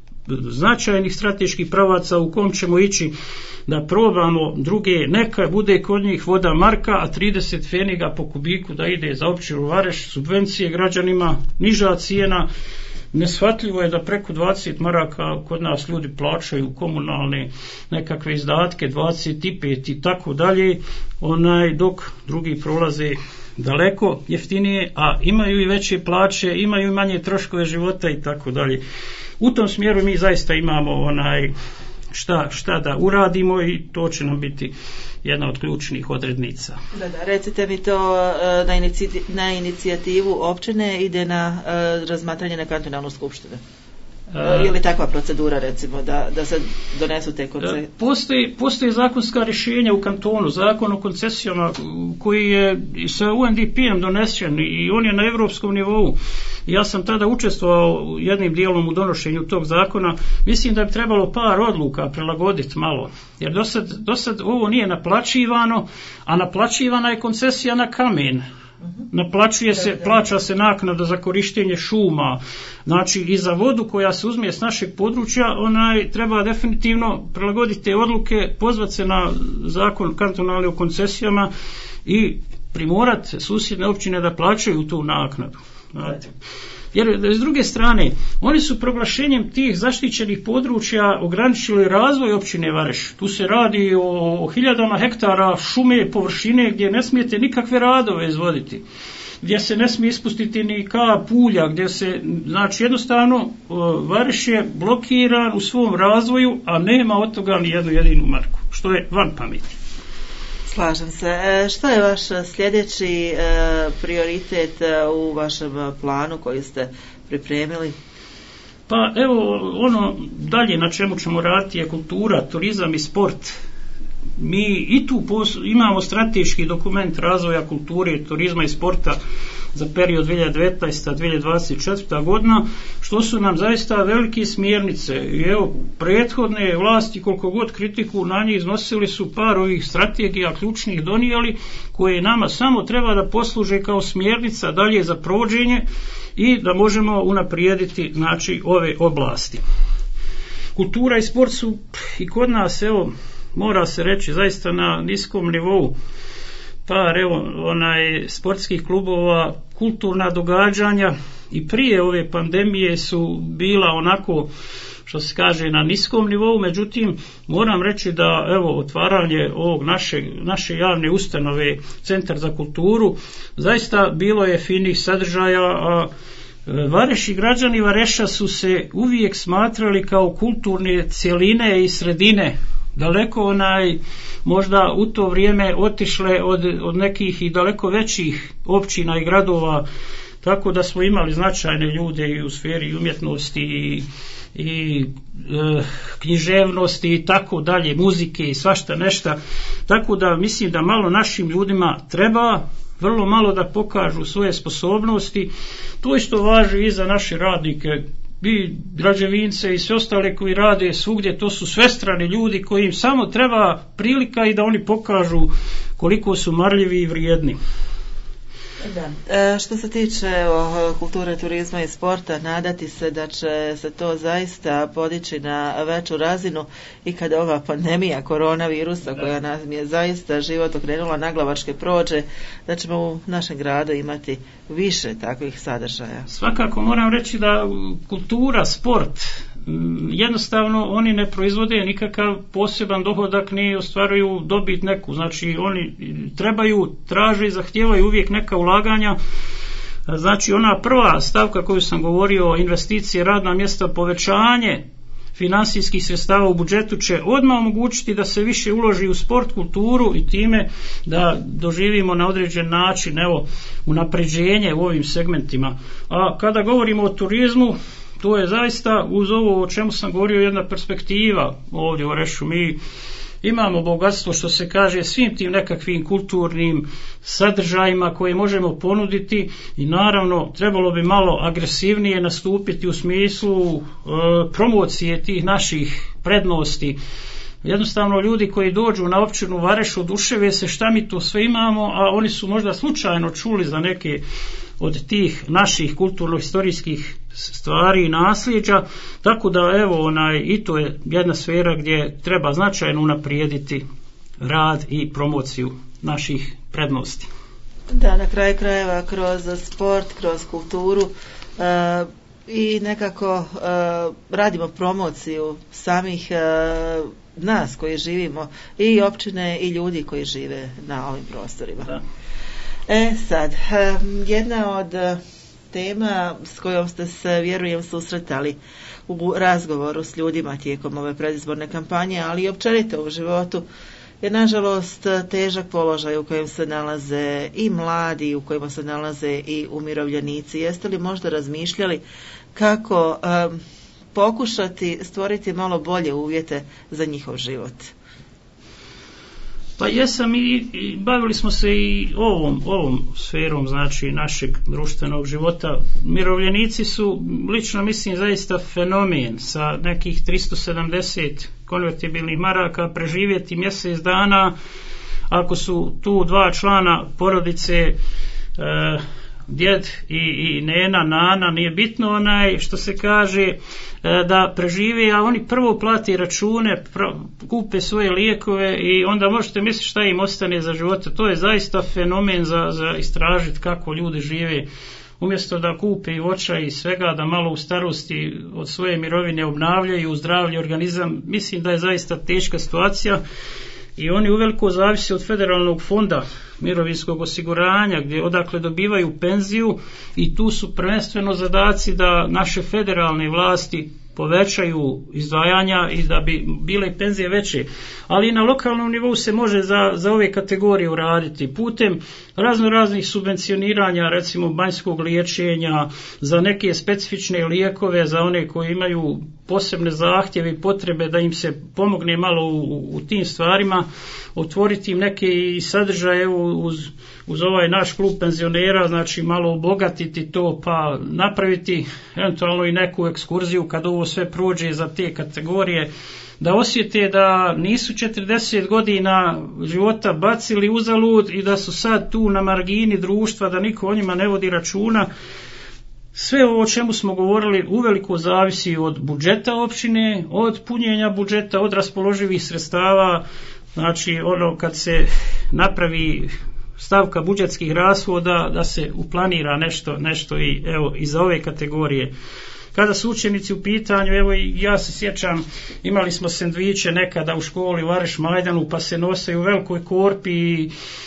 značajnih strateških pravaca u kom ćemo ići da probamo druge, neka bude kod njih voda marka, a trideset pfeniga po kubiku da ide za općinu Vareš, subvencije građanima, niža cijena. Neshvatljivo je da preko dvadeset maraka kod nas ljudi plaćaju komunalne nekakve izdatke, dvadeset pet i tako dalje, onaj, dok drugi prolaze daleko jeftinije, a imaju i veće plaće, imaju i manje troškove života i tako dalje. U tom smjeru mi zaista imamo onaj šta, šta da uradimo i to će nam biti jedna od ključnih odrednica. Da, da, recite mi to, na, inici, na inicijativu općine ide na uh, razmatranje na kantonalnu skupštinu. Je li takva procedura, recimo, da, da se donesu te koncesije? Postoji, postoji zakonska rješenja u kantonu, zakon o koncesijama koji je sa U N D P-em donesen i on je na europskom nivou. Ja sam tada učestvovao jednim dijelom u donošenju tog zakona. Mislim da bi trebalo par odluka prilagoditi malo. Jer do sad, do sad ovo nije naplaćivano, a naplaćivana je koncesija na kamen. Naplaćuje se, plaća se naknada za korištenje šuma, znači i za vodu koja se uzme s našeg područja, onaj treba definitivno prilagoditi te odluke, pozvati se na zakon kantonalni o koncesijama i primorati susjedne općine da plaćaju tu naknadu. Znate. Jer s druge strane, oni su proglašenjem tih zaštićenih područja ograničili razvoj općine Vareš. Tu se radi o, o hiljadama hektara šume površine gdje ne smijete nikakve radove izvoditi, gdje se ne smije ispustiti ni kap ulja, gdje se, znači jednostavno Vareš je blokiran u svom razvoju, a nema od toga ni jednu jedinu marku, što je van pameti. Slažem se. E, što je vaš sljedeći e, prioritet e, u vašem planu koji ste pripremili? Pa evo, ono dalje na čemu ćemo raditi je kultura, turizam i sport. Mi i tu pos- imamo strateški dokument razvoja kulture, turizma i sporta za period dvije tisuće devetnaesta do dvije tisuće dvadeset četvrta godina, što su nam zaista velike smjernice. I evo, prethodne vlasti, koliko god kritiku na njih iznosili, su par ovih strategija ključnih donijeli, koje nama samo treba da posluže kao smjernica dalje za provođenje i da možemo unaprijediti, znači, ove oblasti. Kultura i sport su i kod nas, evo, mora se reći, zaista na niskom nivou. Par evo onaj sportskih klubova, kulturna događanja i prije ove pandemije su bila onako, što se kaže, na niskom nivou, međutim moram reći da evo otvaranje ovog naše, naše javne ustanove Centar za kulturu, zaista bilo je finih sadržaja, a Vareš i građani Vareša su se uvijek smatrali kao kulturne cjeline i sredine, daleko onaj možda u to vrijeme otišle od, od nekih i daleko većih općina i gradova, tako da smo imali značajne ljude i u sferi umjetnosti i, i e, književnosti i tako dalje, muzike i svašta nešto, tako da mislim da malo našim ljudima treba vrlo malo da pokažu svoje sposobnosti. To isto važi i za naše radnike, i građevince i sve ostale koji rade svugdje, to su svestrani ljudi koji im samo treba prilika i da oni pokažu koliko su marljivi i vrijedni. Da. E, što se tiče o, kulture, turizma i sporta, nadati se da će se to zaista podići na veću razinu i kada ova pandemija koronavirusa, koja nam je zaista život okrenula naglavačke, prođe, da ćemo u našem gradu imati više takvih sadržaja. Svakako moram reći da kultura, sport, jednostavno oni ne proizvode nikakav poseban dohodak, ni ostvaruju dobit neku, znači oni trebaju, traže i zahtijevaju uvijek neka ulaganja. Znači ona prva stavka koju sam govorio, investicije, radna mjesta, povećanje financijskih sredstava u budžetu će odmah omogućiti da se više uloži u sport, kulturu i time da doživimo na određen način evo unapređenje u ovim segmentima. A kada govorimo o turizmu, to je zaista uz ovo o čemu sam govorio jedna perspektiva ovdje u Varešu. Mi imamo bogatstvo, što se kaže, svim tim nekakvim kulturnim sadržajima koje možemo ponuditi i naravno trebalo bi malo agresivnije nastupiti u smislu e, promocije tih naših prednosti. Jednostavno ljudi koji dođu na općinu Vareš oduševe se šta mi to sve imamo, a oni su možda slučajno čuli za neke od tih naših kulturno-historijskih stvari i nasljeđa, tako da evo onaj, i to je jedna sfera gdje treba značajno unaprijediti rad i promociju naših prednosti. Da, na kraju krajeva kroz sport, kroz kulturu e, i nekako e, radimo promociju samih e, nas koji živimo i općine i ljudi koji žive na ovim prostorima. Da. E sad, jedna od tema s kojom ste se, vjerujem, susretali u razgovoru s ljudima tijekom ove predizborne kampanje, ali i općenito u životu, jer nažalost težak položaj u kojem se nalaze i mladi, u kojima se nalaze i umirovljenici. Jeste li možda razmišljali kako um, pokušati stvoriti malo bolje uvjete za njihov život? Pa jesam i, i bavili smo se i ovom, ovom sferom, znači našeg društvenog života. Umirovljenici su, lično mislim, zaista fenomen. Sa nekih tristo sedamdeset konvertibilnih maraka preživjeti mjesec dana, ako su tu dva člana porodice, e, djed i, i nena, nana, nije bitno onaj što se kaže, da prežive, a oni prvo plati račune, pro, kupe svoje lijekove i onda možete misliti šta im ostane za života. To je zaista fenomen za, za istražiti kako ljudi žive. Umjesto da kupe i voća i svega, da malo u starosti od svoje mirovine obnavljaju zdravlje organizam, mislim da je zaista teška situacija. I oni uveliko zavise od federalnog fonda mirovinskog osiguranja, gdje odakle dobivaju penziju, i tu su prvenstveno zadaci da naše federalne vlasti povećaju izdvajanja i da bi bile penzije veće. Ali i na lokalnom nivou se može za, za ove kategorije uraditi putem razno raznih subvencioniranja, recimo banjskog liječenja, za neke specifične lijekove, za one koji imaju posebne zahtjeve i potrebe da im se pomogne malo u, u tim stvarima, otvoriti im neke i sadržaje uz, uz ovaj naš klub penzionera, znači malo obogatiti to, pa napraviti eventualno i neku ekskurziju kad ovo sve prođe za te kategorije, da osjete da nisu četrdeset godina života bacili uzalud i da su sad tu na margini društva, da niko o njima ne vodi računa. Sve ovo o čemu smo govorili uveliko zavisi od budžeta općine, od punjenja budžeta, od raspoloživih sredstava. Znači ono kad se napravi stavka budžetskih rashoda, da se uplanira nešto, nešto i evo i za ove kategorije. Kada su učenici u pitanju, evo i ja se sjećam, imali smo sendviče nekada u školi u Vareš Majdanu, pa se nose u velikoj korpi,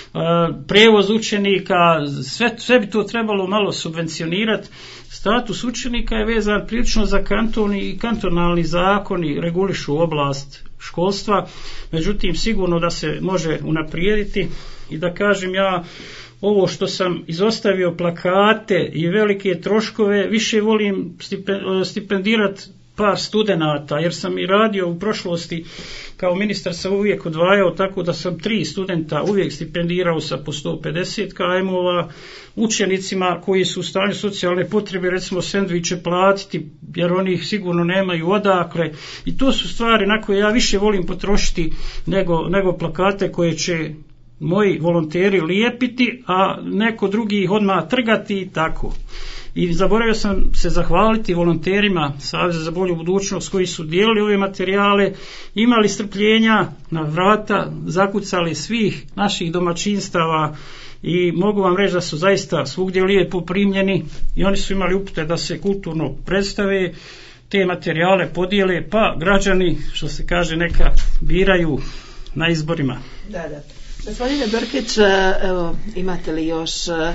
prevoz učenika, sve, sve bi to trebalo malo subvencionirati. Status učenika je vezan prilično za kanton i kantonalni zakoni regulišu oblast školstva, međutim sigurno da se može unaprijediti. I da kažem ja, ovo što sam izostavio plakate i velike troškove, više volim stipendirati par studenata, jer sam i radio u prošlosti kao ministar, sam uvijek odvajao tako da sam tri studenta uvijek stipendirao sa po sto pedeset kajmova, učenicima koji su u stanju socijalne potrebe recimo sendviče platiti, jer oni sigurno nemaju odakle, i to su stvari na koje ja više volim potrošiti nego, nego plakate koje će moji volonteri lijepiti, a neko drugi ih odmah trgati i tako. I zaboravio sam se zahvaliti volonterima Saveza za bolju budućnost koji su dijelili ove materijale, imali strpljenja na vrata, zakucali svih naših domaćinstava i mogu vam reći da su zaista svugdje lijepo primljeni i oni su imali upute da se kulturno predstave, te materijale podijele, pa građani, što se kaže, neka biraju na izborima. Da, da. Gospodine Brkić, evo, imate li još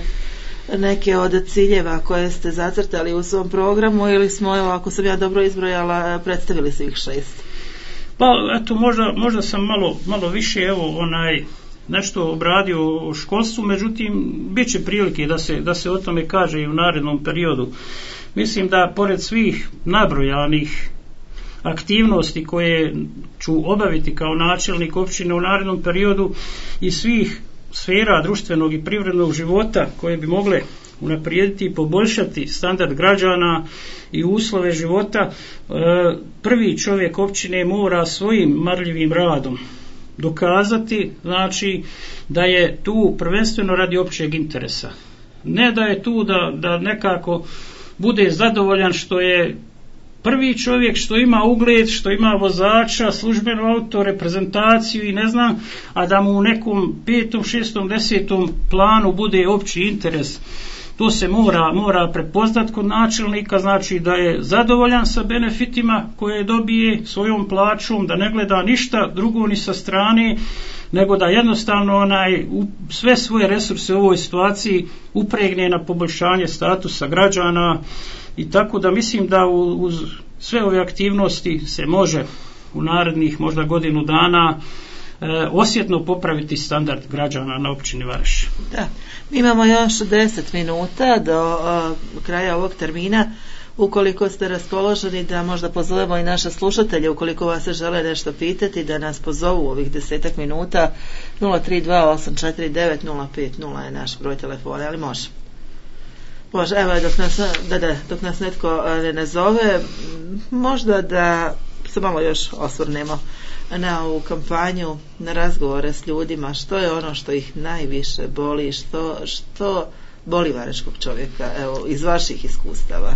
neke od ciljeva koje ste zacrtali u svom programu, ili smo, evo, ako sam ja dobro izbrojala, predstavili svih šest? Pa eto, možda, možda sam malo, malo više evo onaj nešto obradio o školstvu, međutim bit će prilike da se, da se o tome kaže i u narednom periodu. Mislim da pored svih nabrojanih aktivnosti koje ću obaviti kao načelnik općine u narednom periodu i svih sfera društvenog i privrednog života koje bi mogle unaprijediti i poboljšati standard građana i uslove života, prvi čovjek općine mora svojim marljivim radom dokazati, znači da je tu prvenstveno radi općeg interesa. Ne da je tu da, da nekako bude zadovoljan što je prvi čovjek, što ima ugled, što ima vozača, službeno auto, reprezentaciju i ne znam, a da mu u nekom petom, šestom, desetom planu bude opći interes. To se mora, mora prepoznat kod načelnika, znači da je zadovoljan sa benefitima koje dobije svojom plaćom, da ne gleda ništa drugo ni sa strane, nego da jednostavno onaj sve svoje resurse u ovoj situaciji upregne na poboljšanje statusa građana. I tako da mislim da uz sve ove aktivnosti se može u narednih možda godinu dana osjetno popraviti standard građana na općini Vareš. Da, mi imamo još deset minuta do uh, kraja ovog termina. Ukoliko ste raspoloženi da možda pozovemo i naše slušatelje, ukoliko vas se žele nešto pitati, da nas pozovu ovih desetak minuta, nula tri dva osam četiri devet nula pet nula je naš broj telefona, ali može. Može, evo dok nas, da, da, dok nas netko ne nazove, možda da se malo još osvrnemo na ovu kampanju, na razgovore s ljudima, što je ono što ih najviše boli, što, što boli vareškog čovjeka, evo, iz vaših iskustava.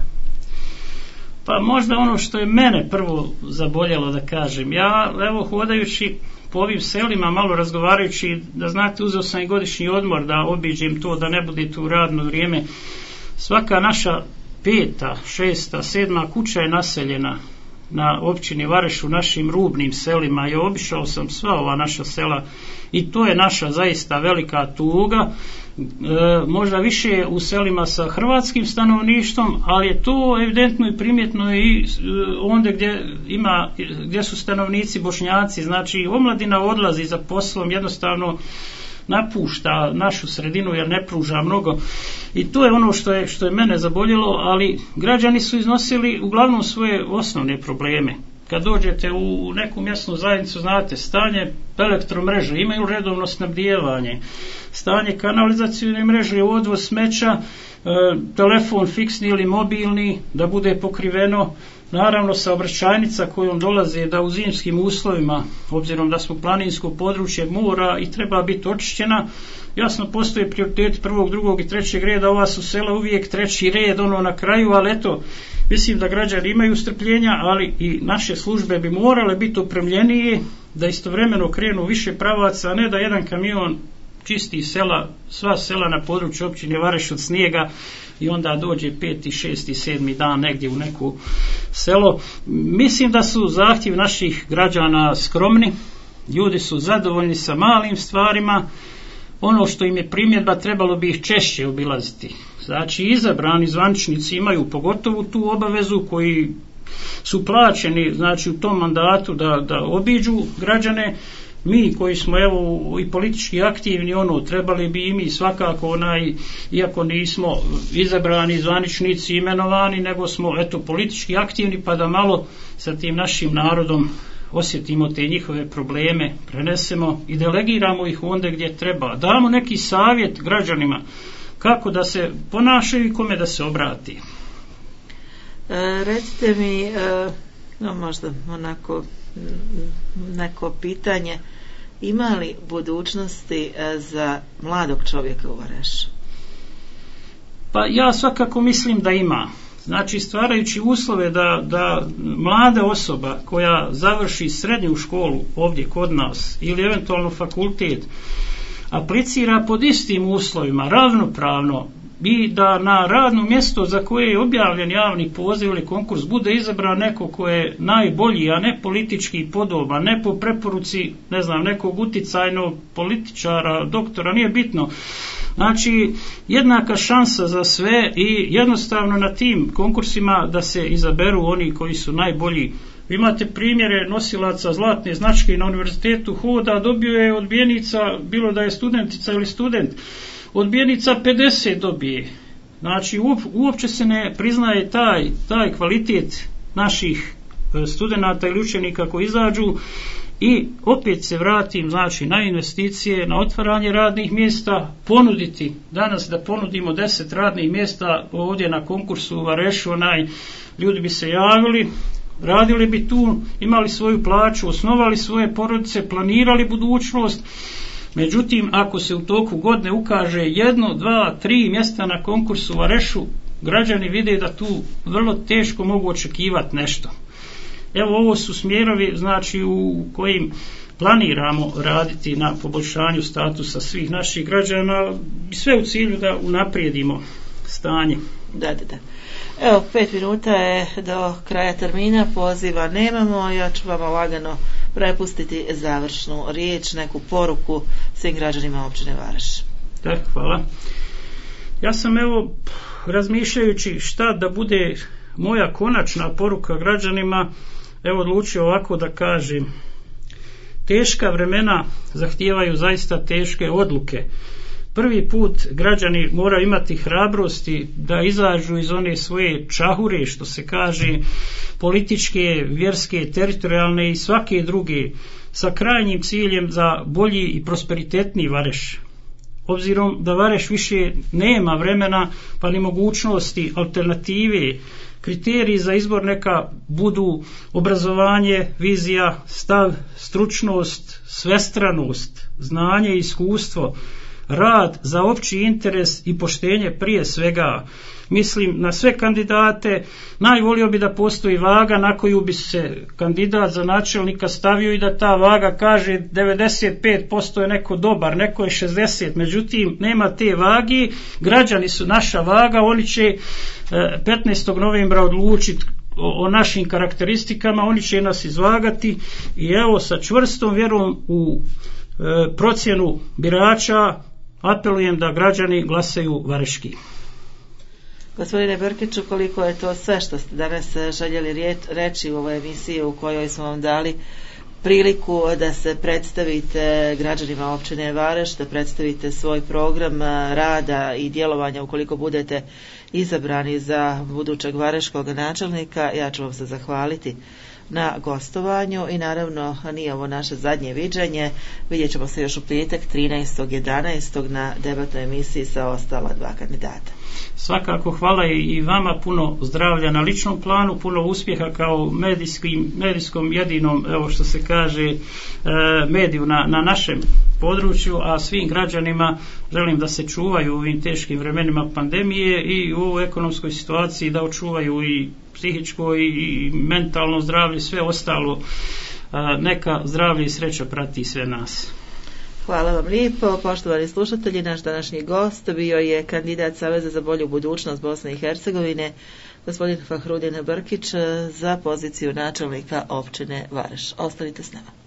Pa možda ono što je mene prvo zaboljelo, da kažem. Ja, evo, hodajući po ovim selima, malo razgovarajući, da znate, uzeo sam i godišnji odmor da obiđem to, da ne bude tu radno vrijeme. Svaka naša peta, šesta, sedma kuća je naseljena na općini Vareš, u našim rubnim selima. I obišao sam sva ova naša sela i to je naša zaista velika tuga. E, možda više u selima sa hrvatskim stanovništvom, ali je to evidentno i primjetno i e, onda gdje ima, gdje su stanovnici Bošnjaci. Znači omladina odlazi za poslom, jednostavno napušta našu sredinu jer ne pruža mnogo, i to je ono što je, što je mene zaboljelo. Ali građani su iznosili uglavnom svoje osnovne probleme. Kad dođete u neku mjesnu zajednicu, znate, stanje elektromreže, imaju redovno snabdijevanje, stanje kanalizacijne mreže, odvoz smeća, e, telefon fiksni ili mobilni da bude pokriveno, naravno saobraćajnica kojom dolaze da u zimskim uslovima, obzirom da smo planinsko područje, mora i treba biti očišćena. Jasno, postoje prioriteti prvog, drugog i trećeg reda, ova su sela uvijek treći red, ono na kraju, ali eto, mislim da građani imaju strpljenja, ali i naše službe bi morale biti opremljenije, da istovremeno krenu više pravaca, a ne da jedan kamion čisti sela, sva sela na području općine Vareš od snijega i onda dođe peti, šesti, sedmi dan negdje u neko selo. Mislim da su zahtjevi naših građana skromni, ljudi su zadovoljni sa malim stvarima. Ono što im je primjedba, trebalo bi ih češće obilaziti. Znači, izabrani zvaničnici imaju pogotovo tu obavezu, koji su plaćeni, znači, u tom mandatu da, da obiđu građane. Mi koji smo, evo, i politički aktivni, ono, trebali bi i mi svakako, onaj, iako nismo izabrani zvaničnici, imenovani, nego smo, eto, politički aktivni, pa da malo sa tim našim narodom osjetimo te njihove probleme, prenesemo i delegiramo ih onda gdje treba. Damo neki savjet građanima kako da se ponašaju i kome da se obrati. E, recite mi, e, no možda onako neko pitanje, ima li budućnosti za mladog čovjeka u Varešu? Pa ja svakako mislim da ima. Znači, stvarajući uslove da, da mlada osoba koja završi srednju školu ovdje kod nas ili eventualno fakultet aplicira pod istim uslovima, ravnopravno, i da na radno mjesto za koje je objavljen javni poziv ili konkurs bude izabran neko ko je najbolji, a ne politički podoban, ne po preporuci, ne znam, nekog uticajnog političara, doktora, nije bitno. Znači, jednaka šansa za sve i jednostavno na tim konkursima da se izaberu oni koji su najbolji. Vi imate primjere nosilaca zlatne značke na univerzitetu hoda, dobio je odbijenica, bilo da je studentica ili student, odbijenica pedeset dobije. Znači, uopće se ne priznaje taj, taj kvalitet naših studenata ili učenika koji izađu. I opet se vratim, znači, na investicije, na otvaranje radnih mjesta, ponuditi, danas da ponudimo deset radnih mjesta ovdje na konkursu u Varešu, onaj, ljudi bi se javili, radili bi tu, imali svoju plaću, osnovali svoje porodice, planirali budućnost. Međutim, ako se u toku godine ukaže jedno, dva, tri mjesta na konkursu u Varešu, građani vide da tu vrlo teško mogu očekivati nešto. Evo, ovo su smjerovi, znači, u kojim planiramo raditi na poboljšanju statusa svih naših građana, sve u cilju da unaprijedimo stanje. Da, da, da. Evo, pet minuta je do kraja termina, poziva nemamo, ja ću vam lagano prepustiti završnu riječ, neku poruku svim građanima općine Vareš. Da, hvala. Ja sam, evo, razmišljajući šta da bude moja konačna poruka građanima, evo, odlučio ovako da kažem. teška vremena zahtijevaju zaista teške odluke. Prvi put građani moraju imati hrabrosti da izađu iz one svoje čahure, što se kaže, političke, vjerske, teritorijalne i svake druge, sa krajnjim ciljem za bolji i prosperitetniji Vareš. Obzirom da Vareš više nema vremena pa ni mogućnosti, alternative, kriteriji za izbor neka budu obrazovanje, vizija, stav, stručnost, svestranost, znanje i iskustvo, rad za opći interes i poštenje prije svega. Mislim na sve kandidate, najvolio bi da postoji vaga na koju bi se kandidat za načelnika stavio i da ta vaga kaže devedeset pet posto je neko dobar, neko je šezdeset, međutim nema te vagi, građani su naša vaga, oni će petnaestog novembra odlučiti o, o našim karakteristikama, oni će nas izvagati i evo sa čvrstom vjerom u e, procjenu birača apelujem da građani glasaju vareški. Gospodine Brkiću, koliko je to sve što ste danas željeli reći u ovoj emisiji u kojoj smo vam dali priliku da se predstavite građanima općine Vareš, da predstavite svoj program rada i djelovanja ukoliko budete izabrani za budućeg vareškog načelnika. Ja ću vam se zahvaliti na gostovanju i naravno nije ovo naše zadnje viđenje. Vidjet ćemo se još u petak trinaestog jedanaestog na debatnoj emisiji sa ostala dva kandidata. Svakako hvala i vama, puno zdravlja na ličnom planu, puno uspjeha kao medijskim, medijskom jedinom, evo što se kaže, mediju na, na našem području, a svim građanima želim da se čuvaju u ovim teškim vremenima pandemije i u ovoj ekonomskoj situaciji da očuvaju i psihičko i mentalno zdravlje, sve ostalo, neka zdravlje i sreća prati sve nas. Hvala vam lijepo, poštovani slušatelji. Naš današnji gost bio je kandidat Saveza za bolju budućnost Bosne i Hercegovine, gospodin Fahrudin Brkić, za poziciju načelnika općine Vareš. Ostanite s nama.